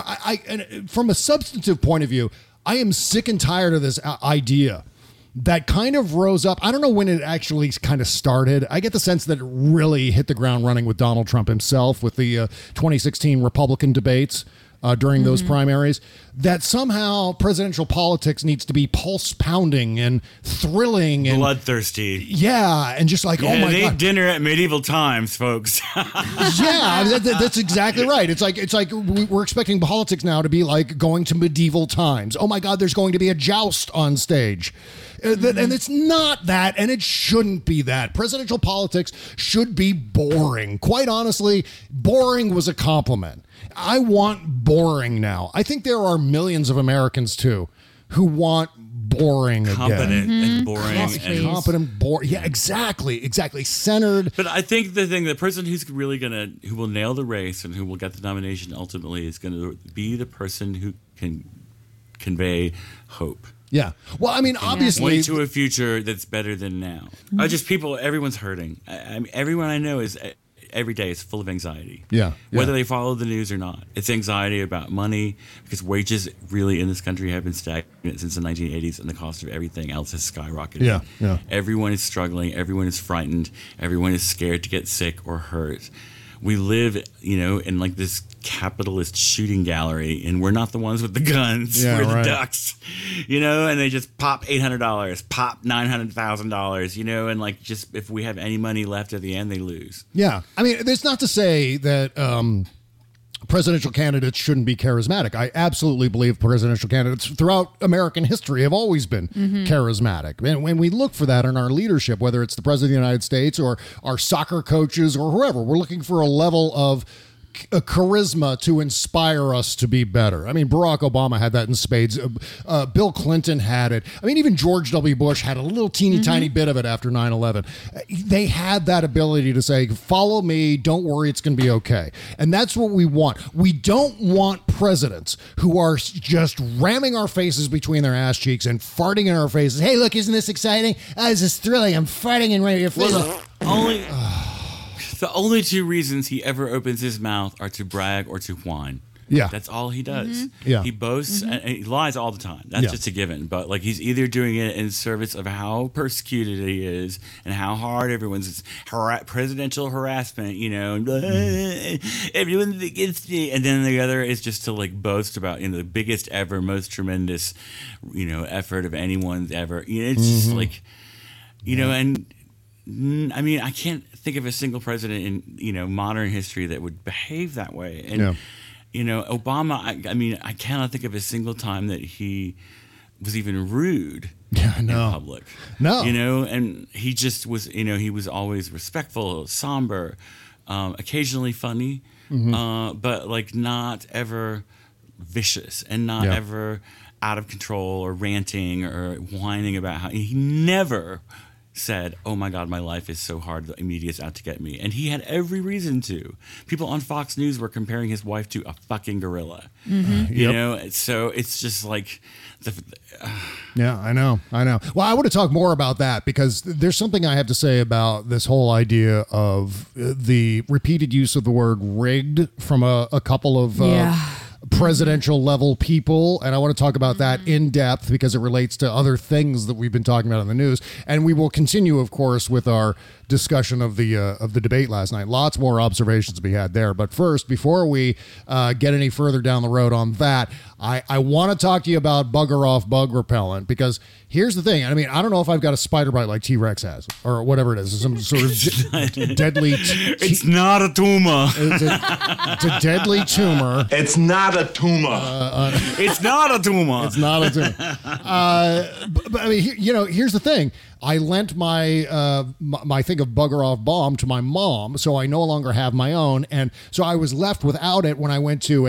And from a substantive point of view, I am sick and tired of this idea that kind of rose up. I don't know when it actually kind of started. I get the sense that it really hit the ground running with Donald Trump himself with the 2016 Republican debates. During those primaries, that somehow presidential politics needs to be pulse pounding and thrilling and bloodthirsty. Yeah, and just like, oh my God, dinner at medieval times, folks. That's exactly right. It's like we're expecting politics now to be like going to medieval times. Oh my God, there's going to be a joust on stage. And it's not that, and it shouldn't be that. Presidential politics should be boring. Quite honestly, boring was a compliment. I want boring now. I think there are millions of Americans, too, who want boring competent again. And boring. Competent, boring. Yeah, exactly. Centered. But I think the person who will nail the race and who will get the nomination ultimately is going to be the person who can convey hope. Yeah. Well, obviously, point to a future that's better than now. Everyone's hurting. Everyone I know is every day is full of anxiety. Yeah. Whether they follow the news or not. It's anxiety about money, because wages really in this country have been stagnant since the 1980s, and the cost of everything else has skyrocketed. Yeah. Everyone is struggling. Everyone is frightened. Everyone is scared to get sick or hurt. We live, in like this capitalist shooting gallery, and we're not the ones with the guns. Yeah, we're the ducks, and they just pop $800, pop $900,000, and like just if we have any money left at the end, they lose. Yeah. That's not to say that presidential candidates shouldn't be charismatic. I absolutely believe presidential candidates throughout American history have always been charismatic. And when we look for that in our leadership, whether it's the president of the United States or our soccer coaches or whoever, we're looking for a level of a charisma to inspire us to be better. I mean, Barack Obama had that in spades. Bill Clinton had it. I mean, even George W. Bush had a little teeny tiny bit of it after 9/11. They had that ability to say, follow me, don't worry, it's going to be okay. And that's what we want. We don't want presidents who are just ramming our faces between their ass cheeks and farting in our faces. Hey, look, isn't this exciting? This is thrilling. I'm farting in your face. The only two reasons he ever opens his mouth are to brag or to whine. Yeah. That's all he does. Yeah. He boasts and he lies all the time. That's just a given. But like he's either doing it in service of how persecuted he is and how hard everyone's presidential harassment, everyone's against me. And then the other is just to like boast about, the biggest ever, most tremendous, effort of anyone's ever. It's just like, and I mean, I can't think of a single president in modern history that would behave that way. And Obama, I mean, I cannot think of a single time that he was even rude in public. No, and he just was. He was always respectful, somber, occasionally funny, but like not ever vicious and not ever out of control or ranting or whining about how he never said, oh my God, my life is so hard, the media's out to get me. And he had every reason to. People on Fox News were comparing his wife to a fucking gorilla. So it's just like yeah, I know. Well, I want to talk more about that because there's something I have to say about this whole idea of the repeated use of the word rigged from a couple of presidential level people, and I want to talk about that in depth because it relates to other things that we've been talking about in the news, and we will continue, of course, with our discussion of the debate last night. Lots more observations to be had there, but first, before we get any further down the road on that, I want to talk to you about Bugger Off bug repellent because here's the thing. I mean, I don't know if I've got a spider bite like T-Rex has or whatever it is. Some sort of deadly... It's not a tumor. It's a deadly tumor. It's not a tumor. It's not a tumor. It's not a tumor. But I mean, here's the thing. I lent my my thing of Bugger Off Balm to my mom, so I no longer have my own, and so I was left without it when I went to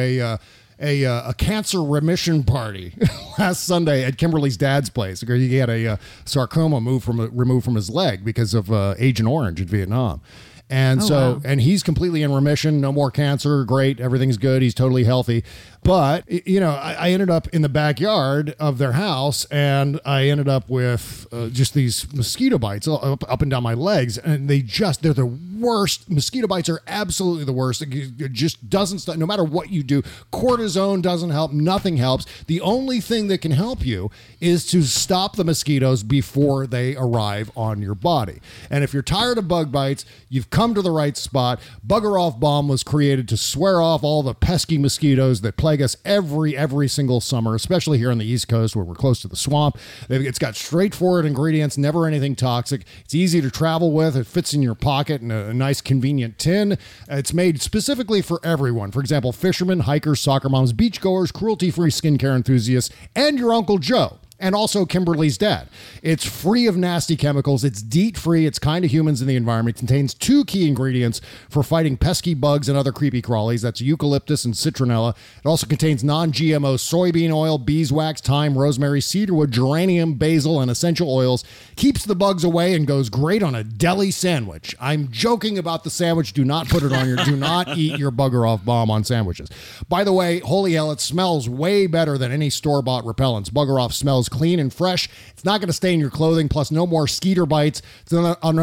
a cancer remission party last Sunday at Kimberly's dad's place. He had a sarcoma removed from his leg because of Agent Orange in Vietnam. And and he's completely in remission, no more cancer, great, everything's good, he's totally healthy. But, I ended up in the backyard of their house, and I ended up with just these mosquito bites up and down my legs, and they're the worst. Mosquito bites are absolutely the worst. It just doesn't stop. No matter what you do, cortisone doesn't help, nothing helps. The only thing that can help you is to stop the mosquitoes before they arrive on your body. And if you're tired of bug bites, you've come to the right spot. Bugger Off Balm was created to swear off all the pesky mosquitoes that plague us every single summer, especially here on the East Coast where we're close to the swamp. It's got straightforward ingredients, never anything toxic. It's easy to travel with. It fits in your pocket in a nice convenient tin. It's made specifically for everyone. For example, fishermen, hikers, soccer moms, beachgoers, cruelty-free skincare enthusiasts, and your Uncle Joe. And also Kimberly's dad. It's free of nasty chemicals. It's DEET-free. It's kind to humans in the environment. It contains 2 key ingredients for fighting pesky bugs and other creepy crawlies. That's eucalyptus and citronella. It also contains non-GMO soybean oil, beeswax, thyme, rosemary, cedarwood, geranium, basil, and essential oils. Keeps the bugs away and goes great on a deli sandwich. I'm joking about the sandwich. Do not put it on do not eat your Bugger Off Balm on sandwiches. By the way, holy hell, it smells way better than any store-bought repellents. Bugger Off smells clean and fresh. It's not going to stain your clothing, plus no more skeeter bites. It's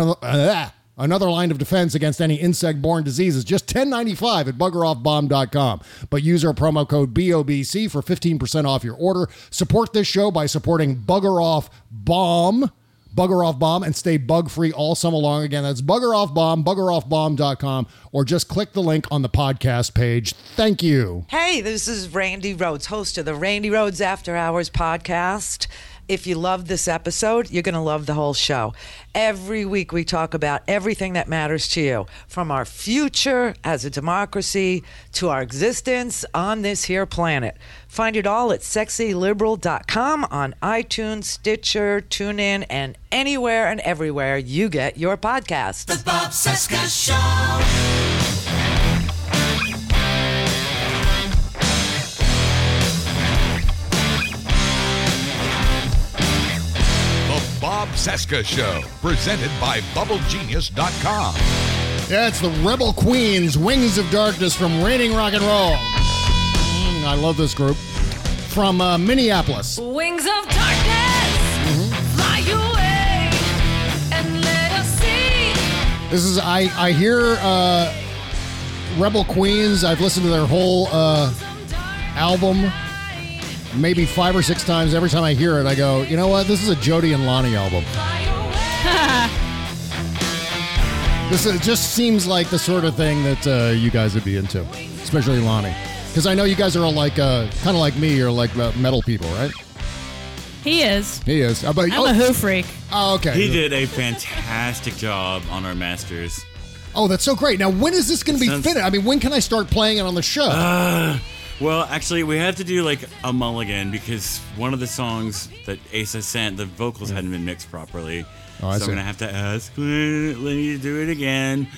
another line of defense against any insect-borne diseases. Just $10.95 at buggeroffbalm.com. But use our promo code BOBC for 15% off your order. Support this show by supporting Bugger Off Balm, and stay bug-free all summer long. Again, that's Bugger Off Balm, buggeroffbalm.com, or just click the link on the podcast page. Thank you. Hey, this is Randy Rhodes, host of the Randy Rhodes After Hours podcast. if you love this episode, you're going to love the whole show. Every week we talk about everything that matters to you, from our future as a democracy to our existence on this here planet. Find it all at sexyliberal.com, on iTunes, Stitcher, TuneIn, and anywhere and everywhere you get your podcasts. The Bob Cesca Show. Bob Cesca Show, presented by BubbleGenius.com. Yeah, it's the Rebel Queens, Wings of Darkness from Raining Rock and Roll. I love this group. From Minneapolis. Wings of darkness, fly away and let us see. This is, I hear Rebel Queens. I've listened to their whole album maybe 5 or 6 times. Every time I hear it, I go, you know what? This is a Jody and Lonnie album. It just seems like the sort of thing that you guys would be into, especially Lonnie. Because I know you guys are all like, kind of like me, you're like metal people, right? He is. I'm a Who freak. Oh, okay. He did a fantastic job on our masters. Oh, that's so great. Now, when is this going to be finished? I mean, when can I start playing it on the show? Well, actually, we have to do like a mulligan because one of the songs that Asa sent, the vocals hadn't been mixed properly. Oh, so I'm going to have to ask Lenny to do it again.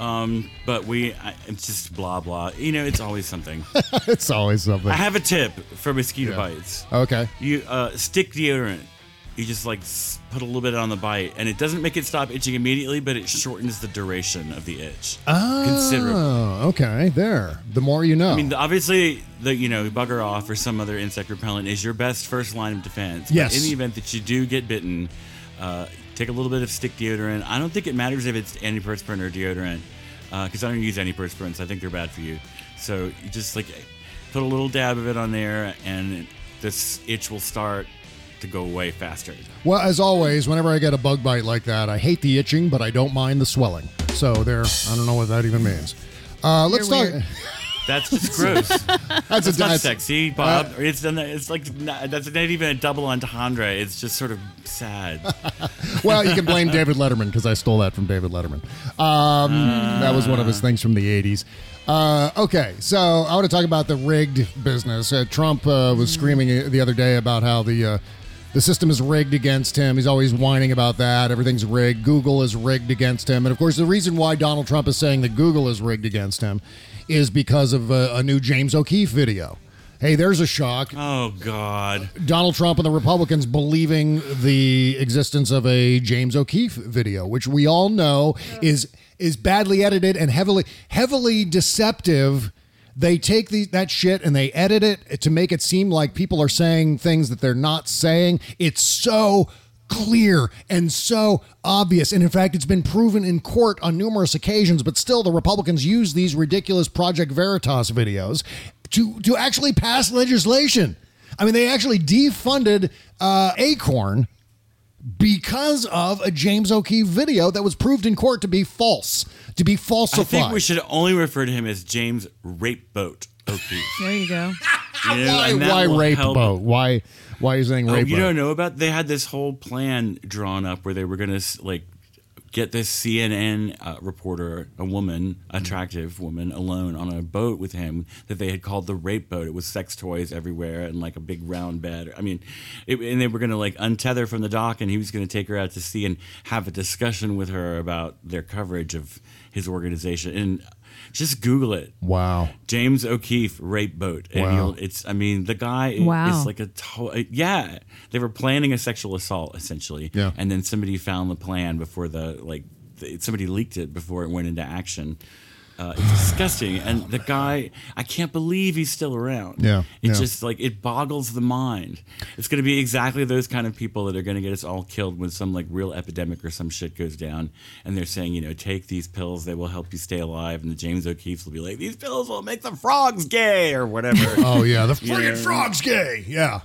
But it's just blah, blah. You know, it's always something. It's always something. I have a tip for mosquito bites. Okay. You stick deodorant. You just like put a little bit on the bite, and it doesn't make it stop itching immediately, but it shortens the duration of the itch considerably. Okay, there. The more you know. I mean, obviously, bugger off or some other insect repellent is your best first line of defense. Yes. But in the event that you do get bitten, take a little bit of stick deodorant. I don't think it matters if it's antiperspirant or deodorant, because I don't use antiperspirants. I think they're bad for you. So you just like put a little dab of it on there, and this itch will start to go away faster. Well, as always, whenever I get a bug bite like that, I hate the itching, but I don't mind the swelling. So there, I don't know what that even means. Let's talk. That's just gross. That's not sexy, Bob. It's like that's not even a double entendre. It's just sort of sad. Well, you can blame David Letterman because I stole that from David Letterman. That was one of his things from the 80s. Okay, so I want to talk about the rigged business. Trump was screaming the other day about how the system is rigged against him. He's always whining about that. Everything's rigged. Google is rigged against him. And, of course, the reason why Donald Trump is saying that Google is rigged against him is because of a new James O'Keefe video. Hey, there's a shock. Oh, God. Donald Trump and the Republicans believing the existence of a James O'Keefe video, which we all know is badly edited and heavily deceptive. They take that shit and they edit it to make it seem like people are saying things that they're not saying. It's so clear and so obvious. And in fact, it's been proven in court on numerous occasions, but still the Republicans use these ridiculous Project Veritas videos to actually pass legislation. I mean, they actually defunded Acorn because of a James O'Keefe video that was proved in court to be false, to be falsified. I think we should only refer to him as James Rape Boat O'Keefe. There you go. Why rape boat? Why are you saying rape boat? You don't know about? They had this whole plan drawn up where they were going to get this CNN reporter, a woman, attractive woman, alone on a boat with him that they had called the rape boat. It was sex toys everywhere and like a big round bed. I mean, and they were going to untether from the dock, and he was going to take her out to sea and have a discussion with her about their coverage of his organization. And just Google it. Wow. James O'Keefe rape boat. And wow. The guy is like yeah. They were planning a sexual assault essentially. Yeah. And then somebody found the plan before somebody leaked it before it went into action. It's disgusting. And the guy, I can't believe he's still around. Yeah. It's just it boggles the mind. It's going to be exactly those kind of people that are going to get us all killed when some real epidemic or some shit goes down. And they're saying, take these pills, they will help you stay alive. And the James O'Keefe's will be like, these pills will make the frogs gay or whatever. Oh, yeah. The friggin' frog's gay. Yeah.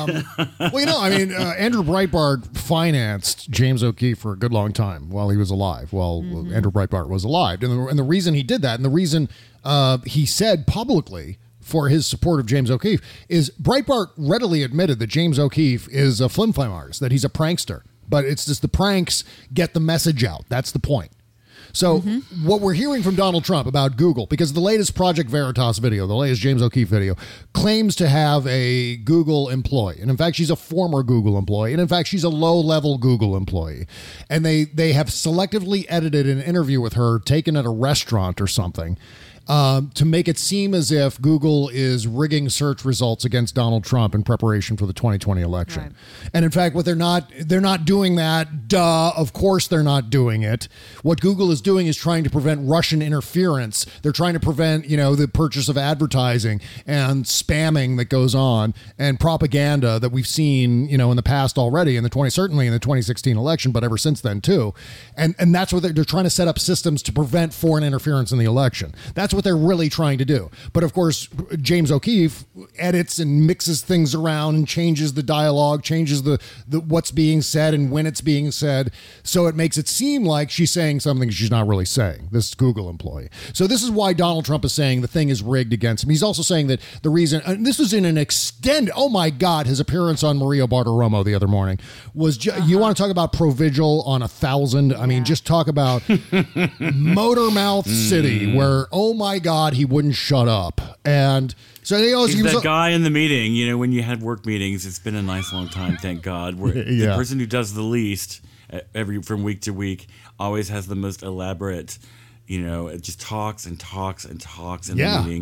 Andrew Breitbart financed James O'Keefe for a good long time while he was alive. Andrew Breitbart was alive. And the reason he did that, and the reason he said publicly for his support of James O'Keefe is Breitbart readily admitted that James O'Keefe is a flim-flam artist, that he's a prankster. But it's just the pranks get the message out. That's the point. So what we're hearing from Donald Trump about Google, because the latest Project Veritas video, the latest James O'Keefe video, claims to have a Google employee. And in fact, she's a former Google employee. And in fact, she's a low-level Google employee. And they have selectively edited an interview with her taken at a restaurant or something to make it seem as if Google is rigging search results against Donald Trump in preparation for the 2020 election. Right. And in fact, they're not doing that. Duh. Of course they're not doing it. What Google is doing is trying to prevent Russian interference. They're trying to prevent, the purchase of advertising and spamming that goes on and propaganda that we've seen, in the past already certainly in the 2016 election, but ever since then too. And that's what they're trying to set up systems to prevent foreign interference in the election. That's what they're really trying to do. But of course, James O'Keefe edits and mixes things around and changes the dialogue, changes the what's being said and when it's being said. So it makes it seem like she's saying something she's not really saying, this Google employee. So this is why Donald Trump is saying the thing is rigged against him. He's also saying that the reason, and this was in an extended, oh my God, his appearance on Maria Bartiromo the other morning was, you want to talk about Provigil on 1,000? I mean, just talk about Motor Mouth City, where, oh my God, he wouldn't shut up. And so he's that guy in the meeting, when you had work meetings, it's been a nice long time, thank God, where the person who does the least from week to week always has the most elaborate, it just talks and talks and talks in the meeting.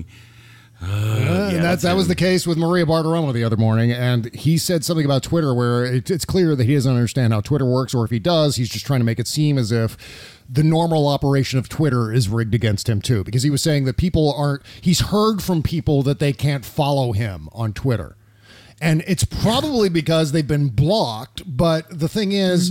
And that was the case with Maria Bartiromo the other morning, and he said something about Twitter where it's clear that he doesn't understand how Twitter works, or if he does, he's just trying to make it seem as if the normal operation of Twitter is rigged against him too, because he was saying that he's heard from people that they can't follow him on Twitter. And it's probably because they've been blocked, but the thing is,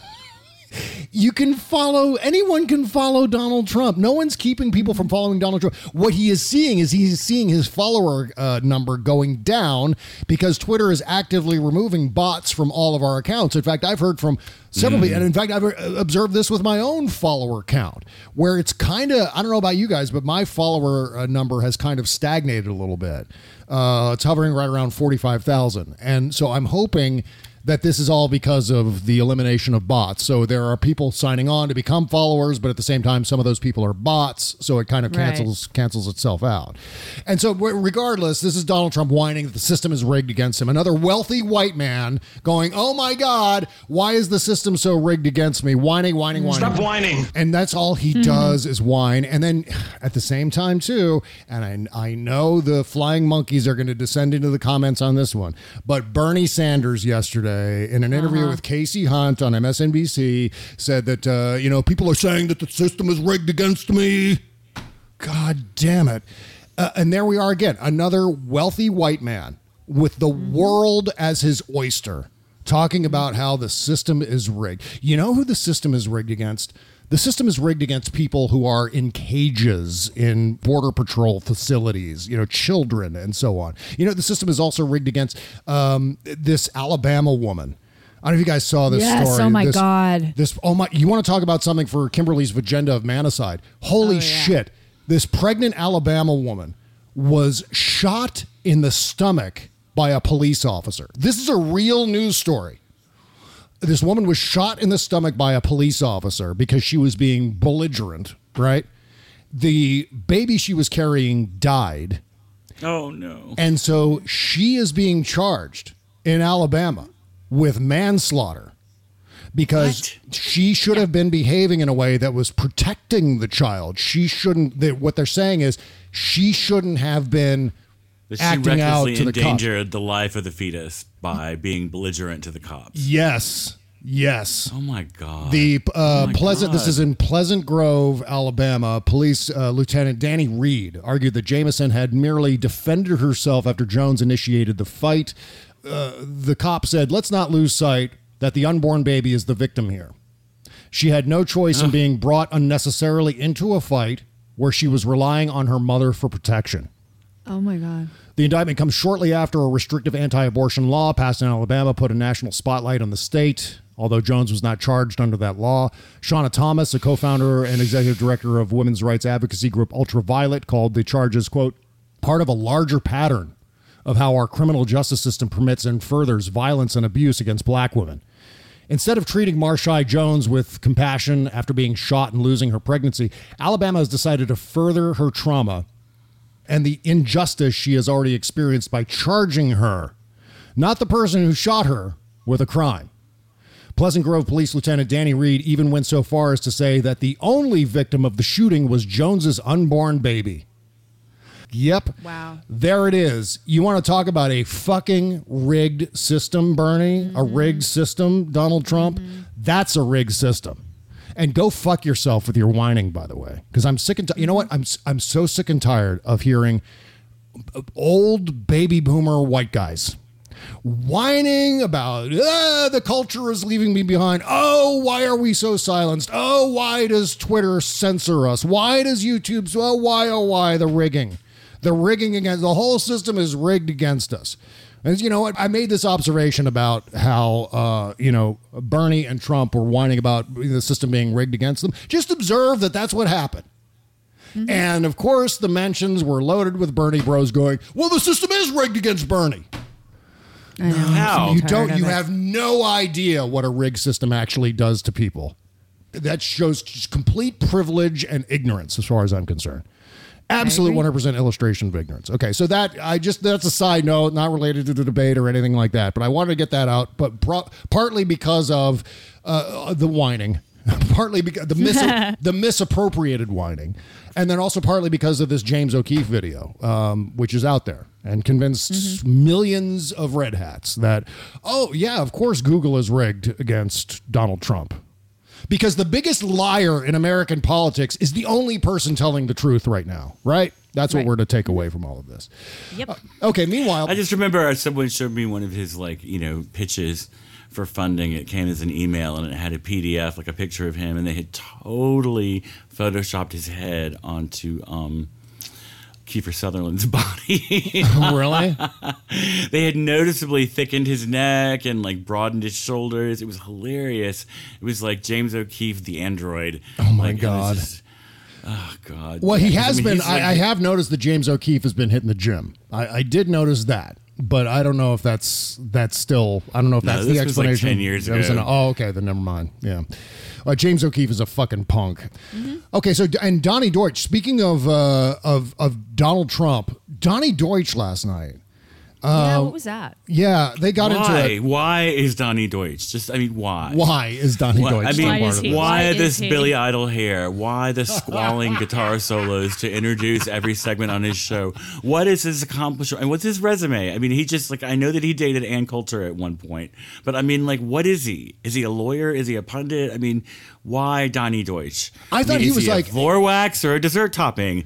anyone can follow Donald Trump. No one's keeping people from following Donald Trump. What he is seeing is he's seeing his follower number going down because Twitter is actively removing bots from all of our accounts. In fact, I've heard from several people, and in fact, I've observed this with my own follower count, where it's kind of, I don't know about you guys, but my follower number has kind of stagnated a little bit. It's hovering right around 45,000. And so I'm hoping that this is all because of the elimination of bots. So there are people signing on to become followers, but at the same time, some of those people are bots. So it kind of cancels itself out. And so regardless, this is Donald Trump whining that the system is rigged against him. Another wealthy white man going, oh my God, why is the system so rigged against me? Whining. Stop whining. And that's all he does is whine. And then at the same time too, and I know the flying monkeys are going to descend into the comments on this one, but Bernie Sanders yesterday, in an interview with Casey Hunt on MSNBC, said that, people are saying that the system is rigged against me. God damn it. And there we are again, another wealthy white man with the world as his oyster, talking about how the system is rigged. You know who the system is rigged against? The system is rigged against people who are in cages in Border Patrol facilities, children and so on. The system is also rigged against this Alabama woman. I don't know if you guys saw this story. Yes, oh my God. You want to talk about something for Kimberly's Vagenda of Manicide. Holy shit. This pregnant Alabama woman was shot in the stomach by a police officer. This is a real news story. This woman was shot in the stomach by a police officer because she was being belligerent, right? The baby she was carrying died. Oh, no. And so she is being charged in Alabama with manslaughter because she should have been behaving in a way that was protecting the child. What they're saying is she shouldn't have been acting out to the cops. She recklessly endangered the life of the fetus by being belligerent to the cops. Yes. Oh my God. This is in Pleasant Grove, Alabama. Police Lieutenant Danny Reed argued that Jamison had merely defended herself after Jones initiated the fight. The cop said, let's not lose sight that the unborn baby is the victim here. She had no choice in being brought unnecessarily into a fight where she was relying on her mother for protection. Oh my God. The indictment comes shortly after a restrictive anti-abortion law passed in Alabama put a national spotlight on the state. Although Jones was not charged under that law, Shauna Thomas, a co-founder and executive director of women's rights advocacy group Ultraviolet, called the charges, quote, part of a larger pattern of how our criminal justice system permits and furthers violence and abuse against black women. Instead of treating Marshae Jones with compassion after being shot and losing her pregnancy, Alabama has decided to further her trauma and the injustice she has already experienced by charging her, not the person who shot her, with a crime. Pleasant Grove Police Lieutenant Danny Reed even went so far as to say that the only victim of the shooting was Jones's unborn baby. Yep. Wow. There it is. You want to talk about a fucking rigged system, Bernie? A rigged system, Donald Trump? That's a rigged system. And go fuck yourself with your whining, by the way. Because I'm sick and you know what? I'm so sick and tired of hearing old baby boomer white guys whining about the culture is leaving me behind. Oh, why are we so silenced? Oh, why does Twitter censor us? Why does YouTube? Oh, why the rigging? The rigging against the whole system is rigged against us. And you know what? I made this observation about how, Bernie and Trump were whining about the system being rigged against them. Just observe that that's what happened. Mm-hmm. And of course, the mentions were loaded with Bernie bros going, well, the system is rigged against Bernie. How? You have no idea what a rigged system actually does to people. That shows just complete privilege and ignorance as far as I'm concerned. Absolute 100% illustration of ignorance. Okay, so that's a side note, not related to the debate or anything like that, but I wanted to get that out, but partly because of the whining, partly because the misappropriated whining, and then also partly because of this James O'Keefe video, which is out there and convinced millions of red hats that, oh, yeah, of course Google is rigged against Donald Trump. Because the biggest liar in American politics is the only person telling the truth right now, right? That's what we're to take away from all of this. Yep. Okay, meanwhile... I just remember someone showed me one of his, pitches for funding. It came as an email, and it had a PDF, like a picture of him, and they had totally photoshopped his head onto... Kiefer Sutherland's body. Really? They had noticeably thickened his neck and broadened his shoulders. It was hilarious. It was like James O'Keefe, the android. Oh my God. Oh God. Well, he has been. I have noticed that James O'Keefe has been hitting the gym. I did notice that. But I don't know if that's still. I don't know if that's the explanation. Was 10 years ago. Okay, then never mind. Yeah, James O'Keefe is a fucking punk. Mm-hmm. Okay, so and Donnie Deutsch. Speaking of Donald Trump, Donnie Deutsch last night. What was that? Yeah, they got into it. Why is Donnie Deutsch? Why? Why is Donnie Deutsch? Why this Billy Idol hair? Why the squalling guitar solos to introduce every segment on his show? What is his accomplishment? And what's his resume? I mean, he just I know that he dated Ann Coulter at one point, but I mean, what is he? Is he a lawyer? Is he a pundit? I mean, why Donnie Deutsch? I thought he was a floor wax or a dessert topping.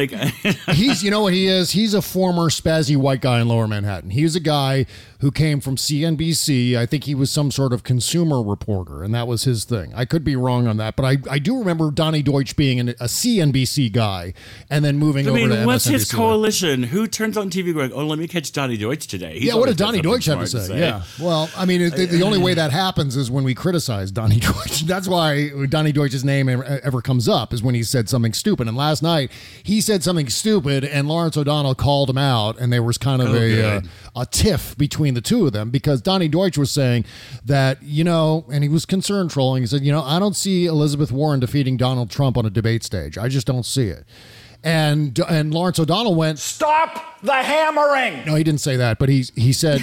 He's, you know what he is? He's a former spazzy white guy in Lower Manhattan. He was a guy who came from CNBC. I think he was some sort of consumer reporter, and that was his thing. I could be wrong on that, but I do remember Donnie Deutsch being a CNBC guy and then moving over to MSNBC. What's his coalition? Who turns on TV going, oh, let me catch Donnie Deutsch today? What did Donnie Deutsch have to say? Yeah. Well, I mean, the only way that happens is when we criticize Donnie Deutsch. That's why Donnie Deutsch's name ever comes up, is when he said something stupid. And last night, he said something stupid, and Lawrence O'Donnell called him out, and there was kind of a tiff between the two of them, because Donnie Deutsch was saying that, and he was concern trolling. He said, I don't see Elizabeth Warren defeating Donald Trump on a debate stage. I just don't see it. And Lawrence O'Donnell went, stop the hammering. No, he didn't say that, but he said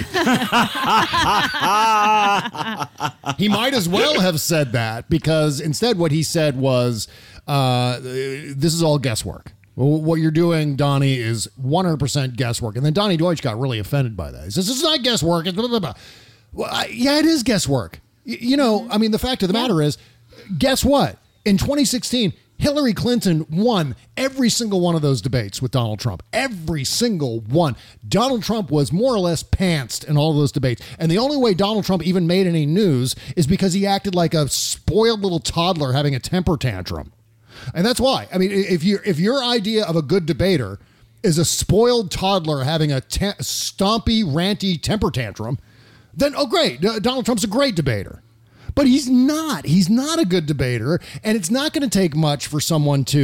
he might as well have said that, because instead what he said was, this is all guesswork. Well, what you're doing, Donnie, is 100% guesswork. And then Donnie Deutsch got really offended by that. He says, this is not guesswork. It's blah, blah, blah. Well, yeah, it is guesswork. The fact of the matter is, guess what? In 2016, Hillary Clinton won every single one of those debates with Donald Trump. Every single one. Donald Trump was more or less pantsed in all of those debates. And the only way Donald Trump even made any news is because he acted like a spoiled little toddler having a temper tantrum. And that's why. I mean, if your idea of a good debater is a spoiled toddler having a stompy, ranty temper tantrum, then, oh, great. Donald Trump's a great debater. But he's not. He's not a good debater. And it's not going to take much for someone to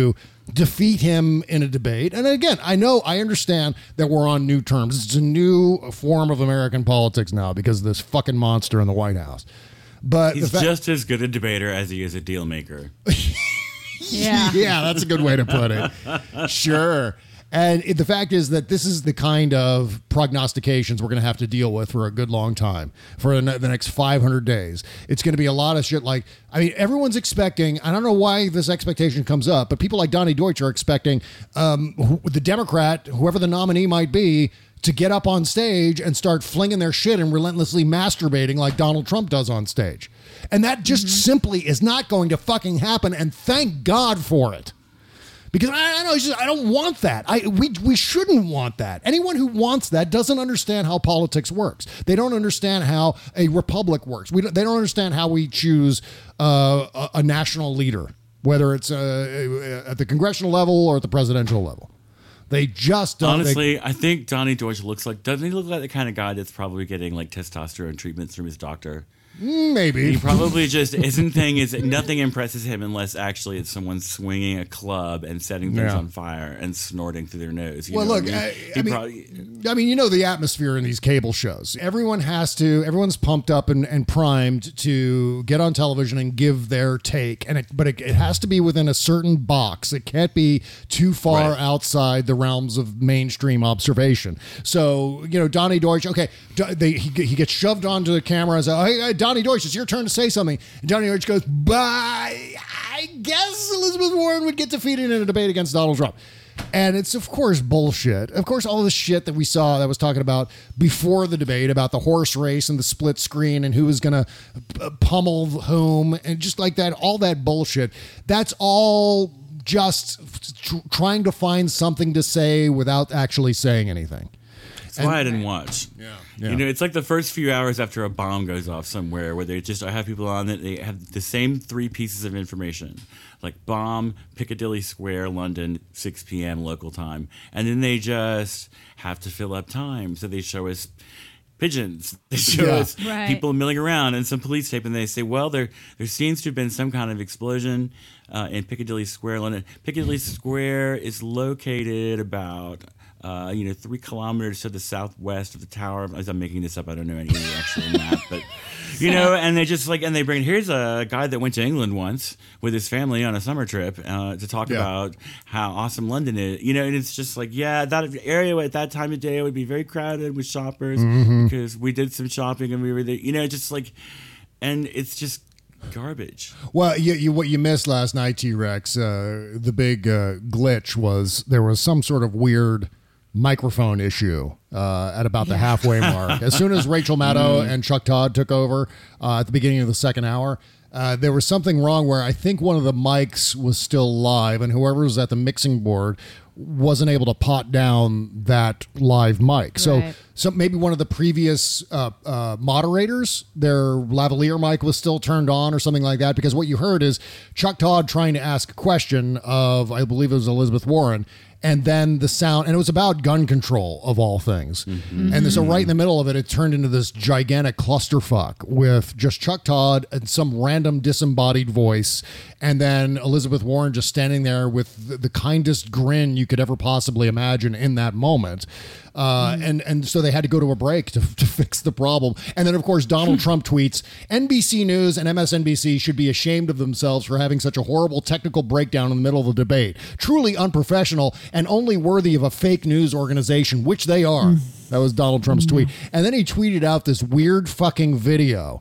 defeat him in a debate. And again, I understand that we're on new terms. It's a new form of American politics now because of this fucking monster in the White House. But he's just as good a debater as he is a deal maker. Yeah. Yeah, that's a good way to put it. Sure. And the fact is that this is the kind of prognostications we're going to have to deal with for a good long time, for the next 500 days. It's going to be a lot of shit like, I mean, everyone's expecting, I don't know why this expectation comes up, but people like Donnie Deutsch are expecting the Democrat, whoever the nominee might be, to get up on stage and start flinging their shit and relentlessly masturbating like Donald Trump does on stage. And that just simply is not going to fucking happen, and thank God for it. Because I know, I don't want that. We shouldn't want that. Anyone who wants that doesn't understand how politics works. They don't understand how a republic works. They don't understand how we choose a national leader, whether it's at the congressional level or at the presidential level. They just don't. Honestly, I think Donnie Deutsch doesn't he look like the kind of guy that's probably getting like testosterone treatments from his doctor? Maybe. He probably just, his thing is nothing impresses him unless actually it's someone swinging a club and setting things on fire and snorting through their nose. Well, look, I mean, you know the atmosphere in these cable shows. Everyone's pumped up and primed to get on television and give their take, but it has to be within a certain box. It can't be too far outside the realms of mainstream observation. So, you know, Donnie Deutsch, okay, he gets shoved onto the camera and says, hey, Donnie Deutsch, it's your turn to say something. And Donnie Deutsch goes, I guess Elizabeth Warren would get defeated in a debate against Donald Trump. And it's, of course, bullshit. Of course, all the shit that we saw that was talking about before the debate about the horse race and the split screen and who was going to pummel whom and just like that, all that bullshit. That's all just trying to find something to say without actually saying anything. That's why I didn't watch. Yeah. You know, it's like the first few hours after a bomb goes off somewhere where they just have people on it. They have the same three pieces of information, like bomb, Piccadilly Square, London, 6 p.m. local time. And then they just have to fill up time. So they show us pigeons. They show us people milling around and some police tape. And they say, well, there seems to have been some kind of explosion in Piccadilly Square, London. Piccadilly Square is located about 3 kilometers to the southwest of the tower. As I'm making this up, I don't know any of the actual map, but and they just they bring, here's a guy that went to England once with his family on a summer trip to talk about how awesome London is. And it's just that area at that time of day would be very crowded with shoppers because we did some shopping and we were there. And it's just garbage. Well, what you missed last night, T-Rex, the big glitch was there was some sort of weird microphone issue at about the halfway mark. As soon as Rachel Maddow and Chuck Todd took over at the beginning of the second hour, there was something wrong where I think one of the mics was still live and whoever was at the mixing board wasn't able to pot down that live mic. So maybe one of the previous moderators, their lavalier mic was still turned on or something like that, because what you heard is Chuck Todd trying to ask a question of, I believe it was Elizabeth Warren, and then the sound, and it was about gun control of all things. And so right in the middle of it, it turned into this gigantic clusterfuck with just Chuck Todd and some random disembodied voice, and then Elizabeth Warren just standing there with the kindest grin you could ever possibly imagine in that moment. And so they had to go to a break to fix the problem. And then, of course, Donald Trump tweets, NBC News and MSNBC should be ashamed of themselves for having such a horrible technical breakdown in the middle of the debate. Truly unprofessional and only worthy of a fake news organization, which they are. That was Donald Trump's tweet. And then he tweeted out this weird fucking video.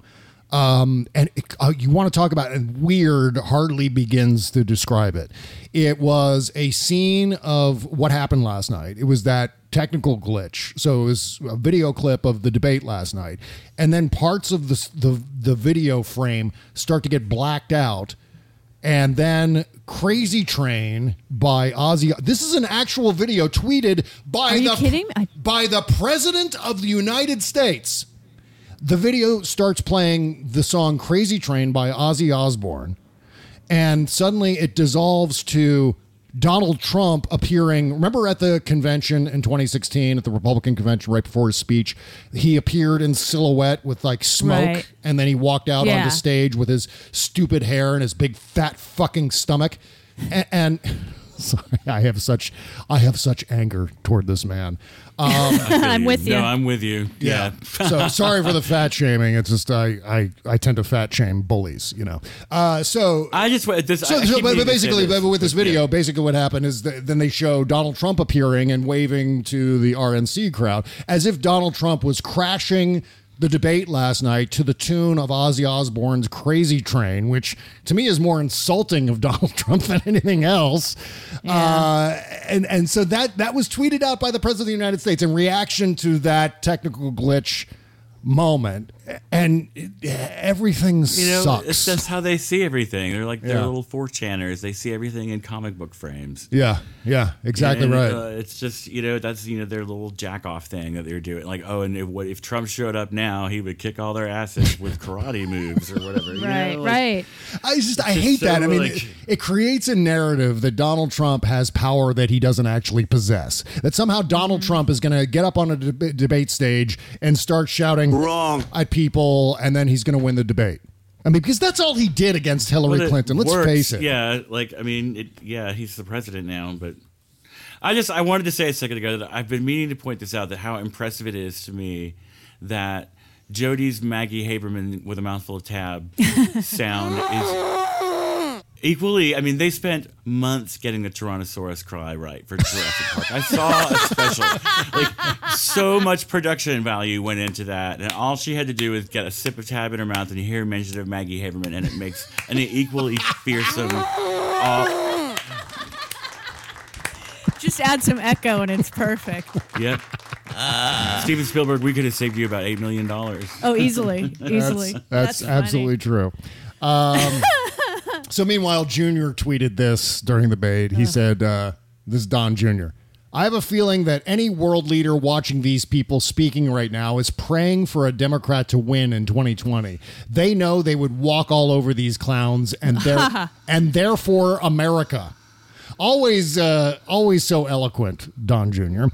You want to talk about, and weird hardly begins to describe it. It was a scene of what happened last night. It was that technical glitch. So it was a video clip of the debate last night. And then parts of the video frame start to get blacked out. And then Crazy Train by Ozzy. This is an actual video tweeted by by the President of the United States. The video starts playing the song Crazy Train by Ozzy Osbourne, and suddenly it dissolves to Donald Trump appearing. Remember at the convention in 2016, at the Republican convention right before his speech, he appeared in silhouette with like smoke, and then he walked out onto stage with his stupid hair and his big fat fucking stomach. And Sorry, I have such anger toward this man. I'm with you. No, I'm with you. Yeah. So sorry for the fat shaming. It's just I tend to fat shame bullies, you know. So I just this. But basically, with this video, basically what happened is then they show Donald Trump appearing and waving to the RNC crowd as if Donald Trump was crashing the debate last night to the tune of Ozzy Osbourne's Crazy Train, which to me is more insulting of Donald Trump than anything else. Yeah. And so that was tweeted out by the President of the United States in reaction to that technical glitch moment, and everything sucks. It's just how they see everything. They're like they're little 4chaners. They see everything in comic book frames. Yeah, exactly right. It's just that's their little jack off thing that they're doing. Like, oh, and if Trump showed up now, he would kick all their asses with karate moves or whatever. Right. I hate that. I mean, it creates a narrative that Donald Trump has power that he doesn't actually possess. That somehow Donald Trump is going to get up on a debate stage and start shouting wrong at people, and then he's going to win the debate. I mean, because that's all he did against Hillary Clinton. Let's face it. Yeah, he's the president now. But I wanted to say a second ago that I've been meaning to point this out, that how impressive it is to me that Jody's Maggie Haberman with a mouthful of tab sound is equally. I mean, they spent months getting the Tyrannosaurus cry right for Jurassic Park. I saw a special. Like, so much production value went into that, and all she had to do was get a sip of tab in her mouth, and you hear mention of Maggie Haberman, and it makes an equally fearsome. Just add some echo, and it's perfect. Yep. Steven Spielberg, we could have saved you about $8 million. Oh, easily. That's absolutely true. So meanwhile, Junior tweeted this during the debate. He said, this is Don Jr. I have a feeling that any world leader watching these people speaking right now is praying for a Democrat to win in 2020. They know they would walk all over these clowns and therefore America. Always so eloquent, Don Jr.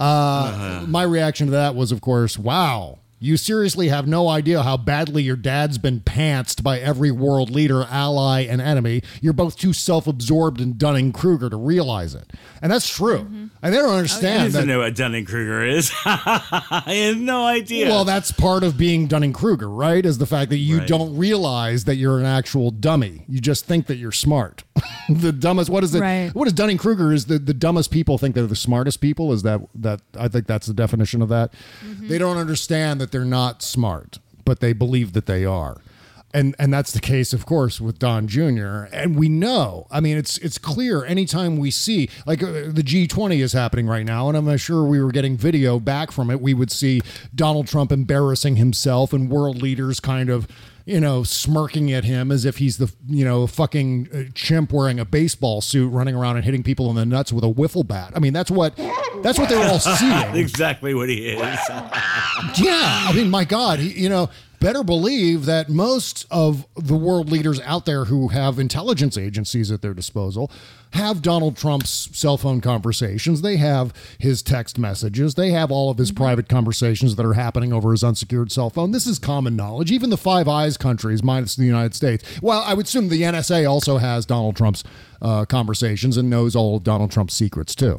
My reaction to that was, of course, wow. You seriously have no idea how badly your dad's been pantsed by every world leader, ally, and enemy. You're both too self-absorbed in Dunning-Kruger to realize it. And that's true. And they don't understand. He doesn't know what Dunning-Kruger is. I have no idea. Well, that's part of being Dunning-Kruger, right? Is the fact that you don't realize that you're an actual dummy. You just think that you're smart. The dumbest, what is it? Right. What is Dunning-Kruger is the dumbest people think they're the smartest people. Is that I think that's the definition of that. They don't understand that they're not smart, but they believe that they are. And that's the case, of course, with Don Jr. And we know, I mean, it's clear anytime we see, like the G20 is happening right now, and I'm sure we were getting video back from it, we would see Donald Trump embarrassing himself and world leaders kind of, smirking at him as if he's the, fucking chimp wearing a baseball suit running around and hitting people in the nuts with a wiffle bat. I mean, that's what they were all seeing. Exactly what he is. Yeah. I mean, my God, better believe that most of the world leaders out there who have intelligence agencies at their disposal have Donald Trump's cell phone conversations. They have his text messages. They have all of his private conversations that are happening over his unsecured cell phone. This is common knowledge. Even the Five Eyes countries, minus the United States. Well, I would assume the NSA also has Donald Trump's conversations and knows all of Donald Trump's secrets, too.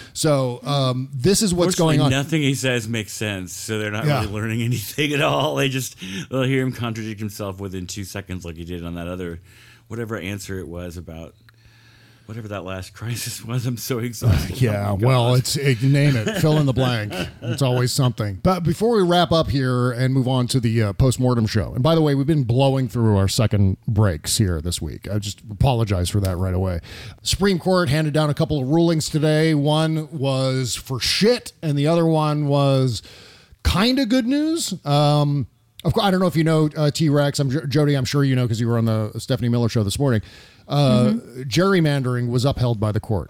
So this is what's going on. Nothing he says makes sense, so they're not really learning anything at all. They'll hear him contradict himself within 2 seconds, like he did on that other, whatever answer it was about whatever that last crisis was. I'm so exhausted. Name it. Fill in the blank. It's always something. But before we wrap up here and move on to the postmortem show, and by the way, we've been blowing through our second breaks here this week. I just apologize for that right away. Supreme Court handed down a couple of rulings today. One was for shit, and the other one was kind of good news. Of course, I don't know if you know T-Rex. Jody, I'm sure you know because you were on the Stephanie Miller show this morning. Gerrymandering was upheld by the court.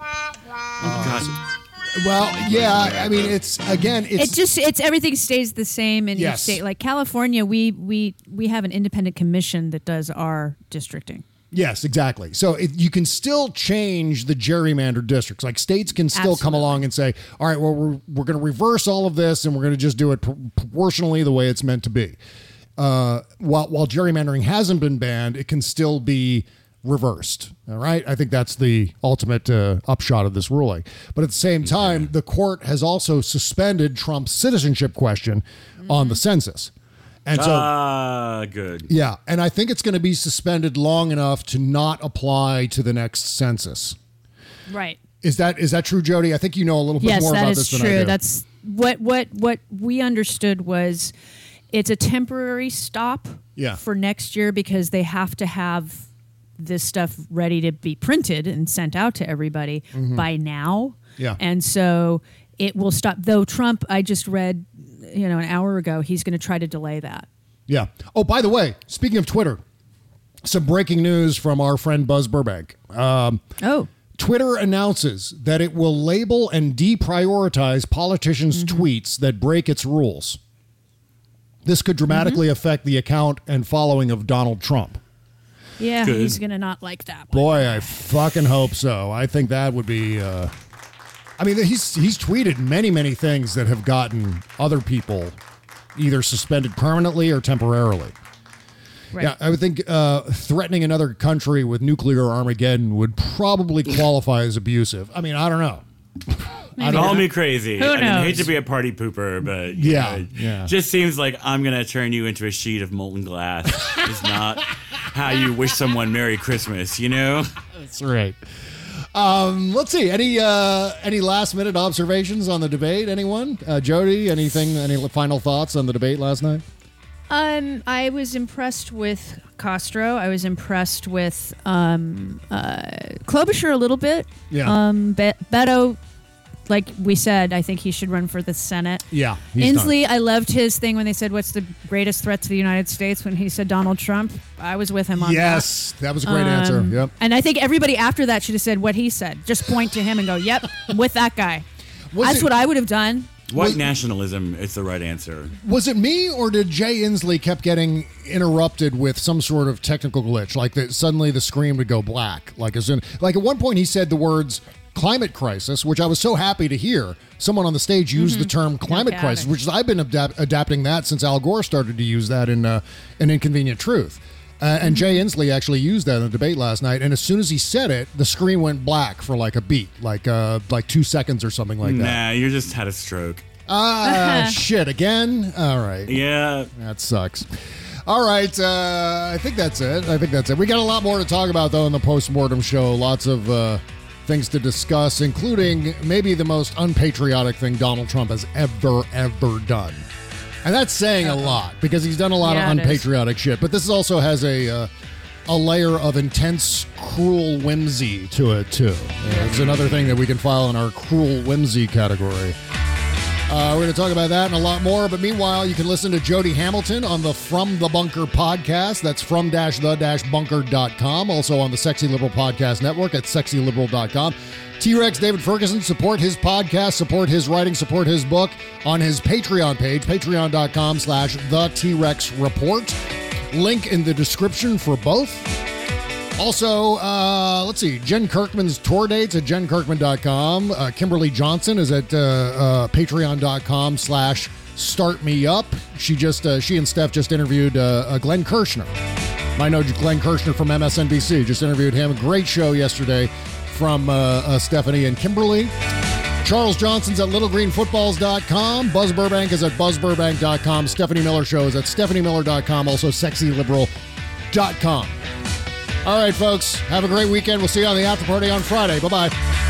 Well, yeah, I mean, it's everything stays the same in each state. Like California, we have an independent commission that does our districting. Yes, exactly. So you can still change the gerrymandered districts. Like states can still come along and say, all right, well, we're going to reverse all of this and we're going to just do it proportionally the way it's meant to be. While gerrymandering hasn't been banned, it can still be reversed. All right. I think that's the ultimate upshot of this ruling. But at the same time, the court has also suspended Trump's citizenship question on the census. And so, good. Yeah. And I think it's going to be suspended long enough to not apply to the next census. Right. Is that true, Jody? I think you know a little bit more about this than I do. Yes, that is true. That's what we understood was it's a temporary stop for next year because they have to have this stuff ready to be printed and sent out to everybody by now. Yeah. And so it will stop. Though Trump, I just read, an hour ago, he's going to try to delay that. Yeah. Oh, by the way, speaking of Twitter, some breaking news from our friend Buzz Burbank. Twitter announces that it will label and deprioritize politicians' tweets that break its rules. This could dramatically affect the account and following of Donald Trump. Yeah, he's going to not like that. Boy, I fucking hope so. I think that would be... he's tweeted many, many things that have gotten other people either suspended permanently or temporarily. Right. Yeah, I would think threatening another country with nuclear Armageddon would probably qualify as abusive. I mean, I don't know. Call me crazy. Who knows? I hate to be a party pooper, but yeah. Just seems like I'm going to turn you into a sheet of molten glass. It's not how you wish someone Merry Christmas, That's right. Let's see. Any last minute observations on the debate? Anyone? Jody, any final thoughts on the debate last night? I was impressed with Castro. I was impressed with Klobuchar a little bit. Yeah. Beto, like we said, I think he should run for the Senate. Yeah. Inslee, I loved his thing when they said, what's the greatest threat to the United States? When he said Donald Trump, I was with him on that. Yes, that was a great answer. Yep. And I think everybody after that should have said what he said. Just point to him and go, yep, I'm with that guy. That's what I would have done. White nationalism is the right answer. Was it me or did Jay Inslee kept getting interrupted with some sort of technical glitch? Like that suddenly the screen would go black. Like at one point he said the words climate crisis, which I was so happy to hear. Someone on the stage used the term climate crisis, which I've been adapting that since Al Gore started to use that in An Inconvenient Truth. And Jay Inslee actually used that in the debate last night. And as soon as he said it, the screen went black for like a beat, like 2 seconds or something like that. Nah, you just had a stroke. Shit, again? All right. Yeah. That sucks. All right. I think that's it. We got a lot more to talk about, though, in the postmortem show. Lots of things to discuss, including maybe the most unpatriotic thing Donald Trump has ever done. And that's saying a lot because he's done a lot of unpatriotic shit. But this also has a layer of intense, cruel whimsy to it, too. It's another thing that we can file in our cruel whimsy category. We're going to talk about that and a lot more. But meanwhile, you can listen to Jody Hamilton on the From the Bunker podcast. That's from-the-bunker.com. Also on the Sexy Liberal Podcast Network at sexyliberal.com. T-Rex David Ferguson, support his podcast, support his writing, support his book on his Patreon page, patreon.com/The T-Rex Report. Link in the description for both. Also, let's see, Jen Kirkman's tour dates at jenkirkman.com. Kimberly Johnson is at patreon.com/startmeup. She and Steph just interviewed Glenn Kirshner. I know Glenn Kirshner from MSNBC. Just interviewed him. Great show yesterday from Stephanie and Kimberly. Charles Johnson's at littlegreenfootballs.com. Buzz Burbank is at buzzburbank.com. Stephanie Miller Show is at stephaniemiller.com. Also sexyliberal.com. All right, folks. Have a great weekend. We'll see you on the after party on Friday. Bye-bye.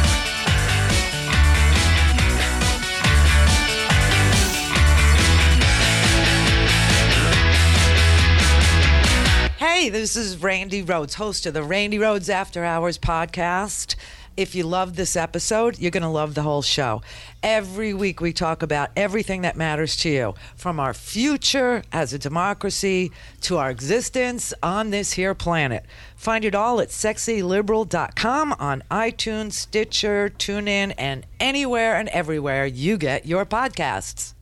Hey, this is Randy Rhodes, host of the Randy Rhodes After Hours podcast. If you love this episode, you're going to love the whole show. Every week we talk about everything that matters to you, from our future as a democracy to our existence on this here planet. Find it all at sexyliberal.com, on iTunes, Stitcher, TuneIn, and anywhere and everywhere you get your podcasts.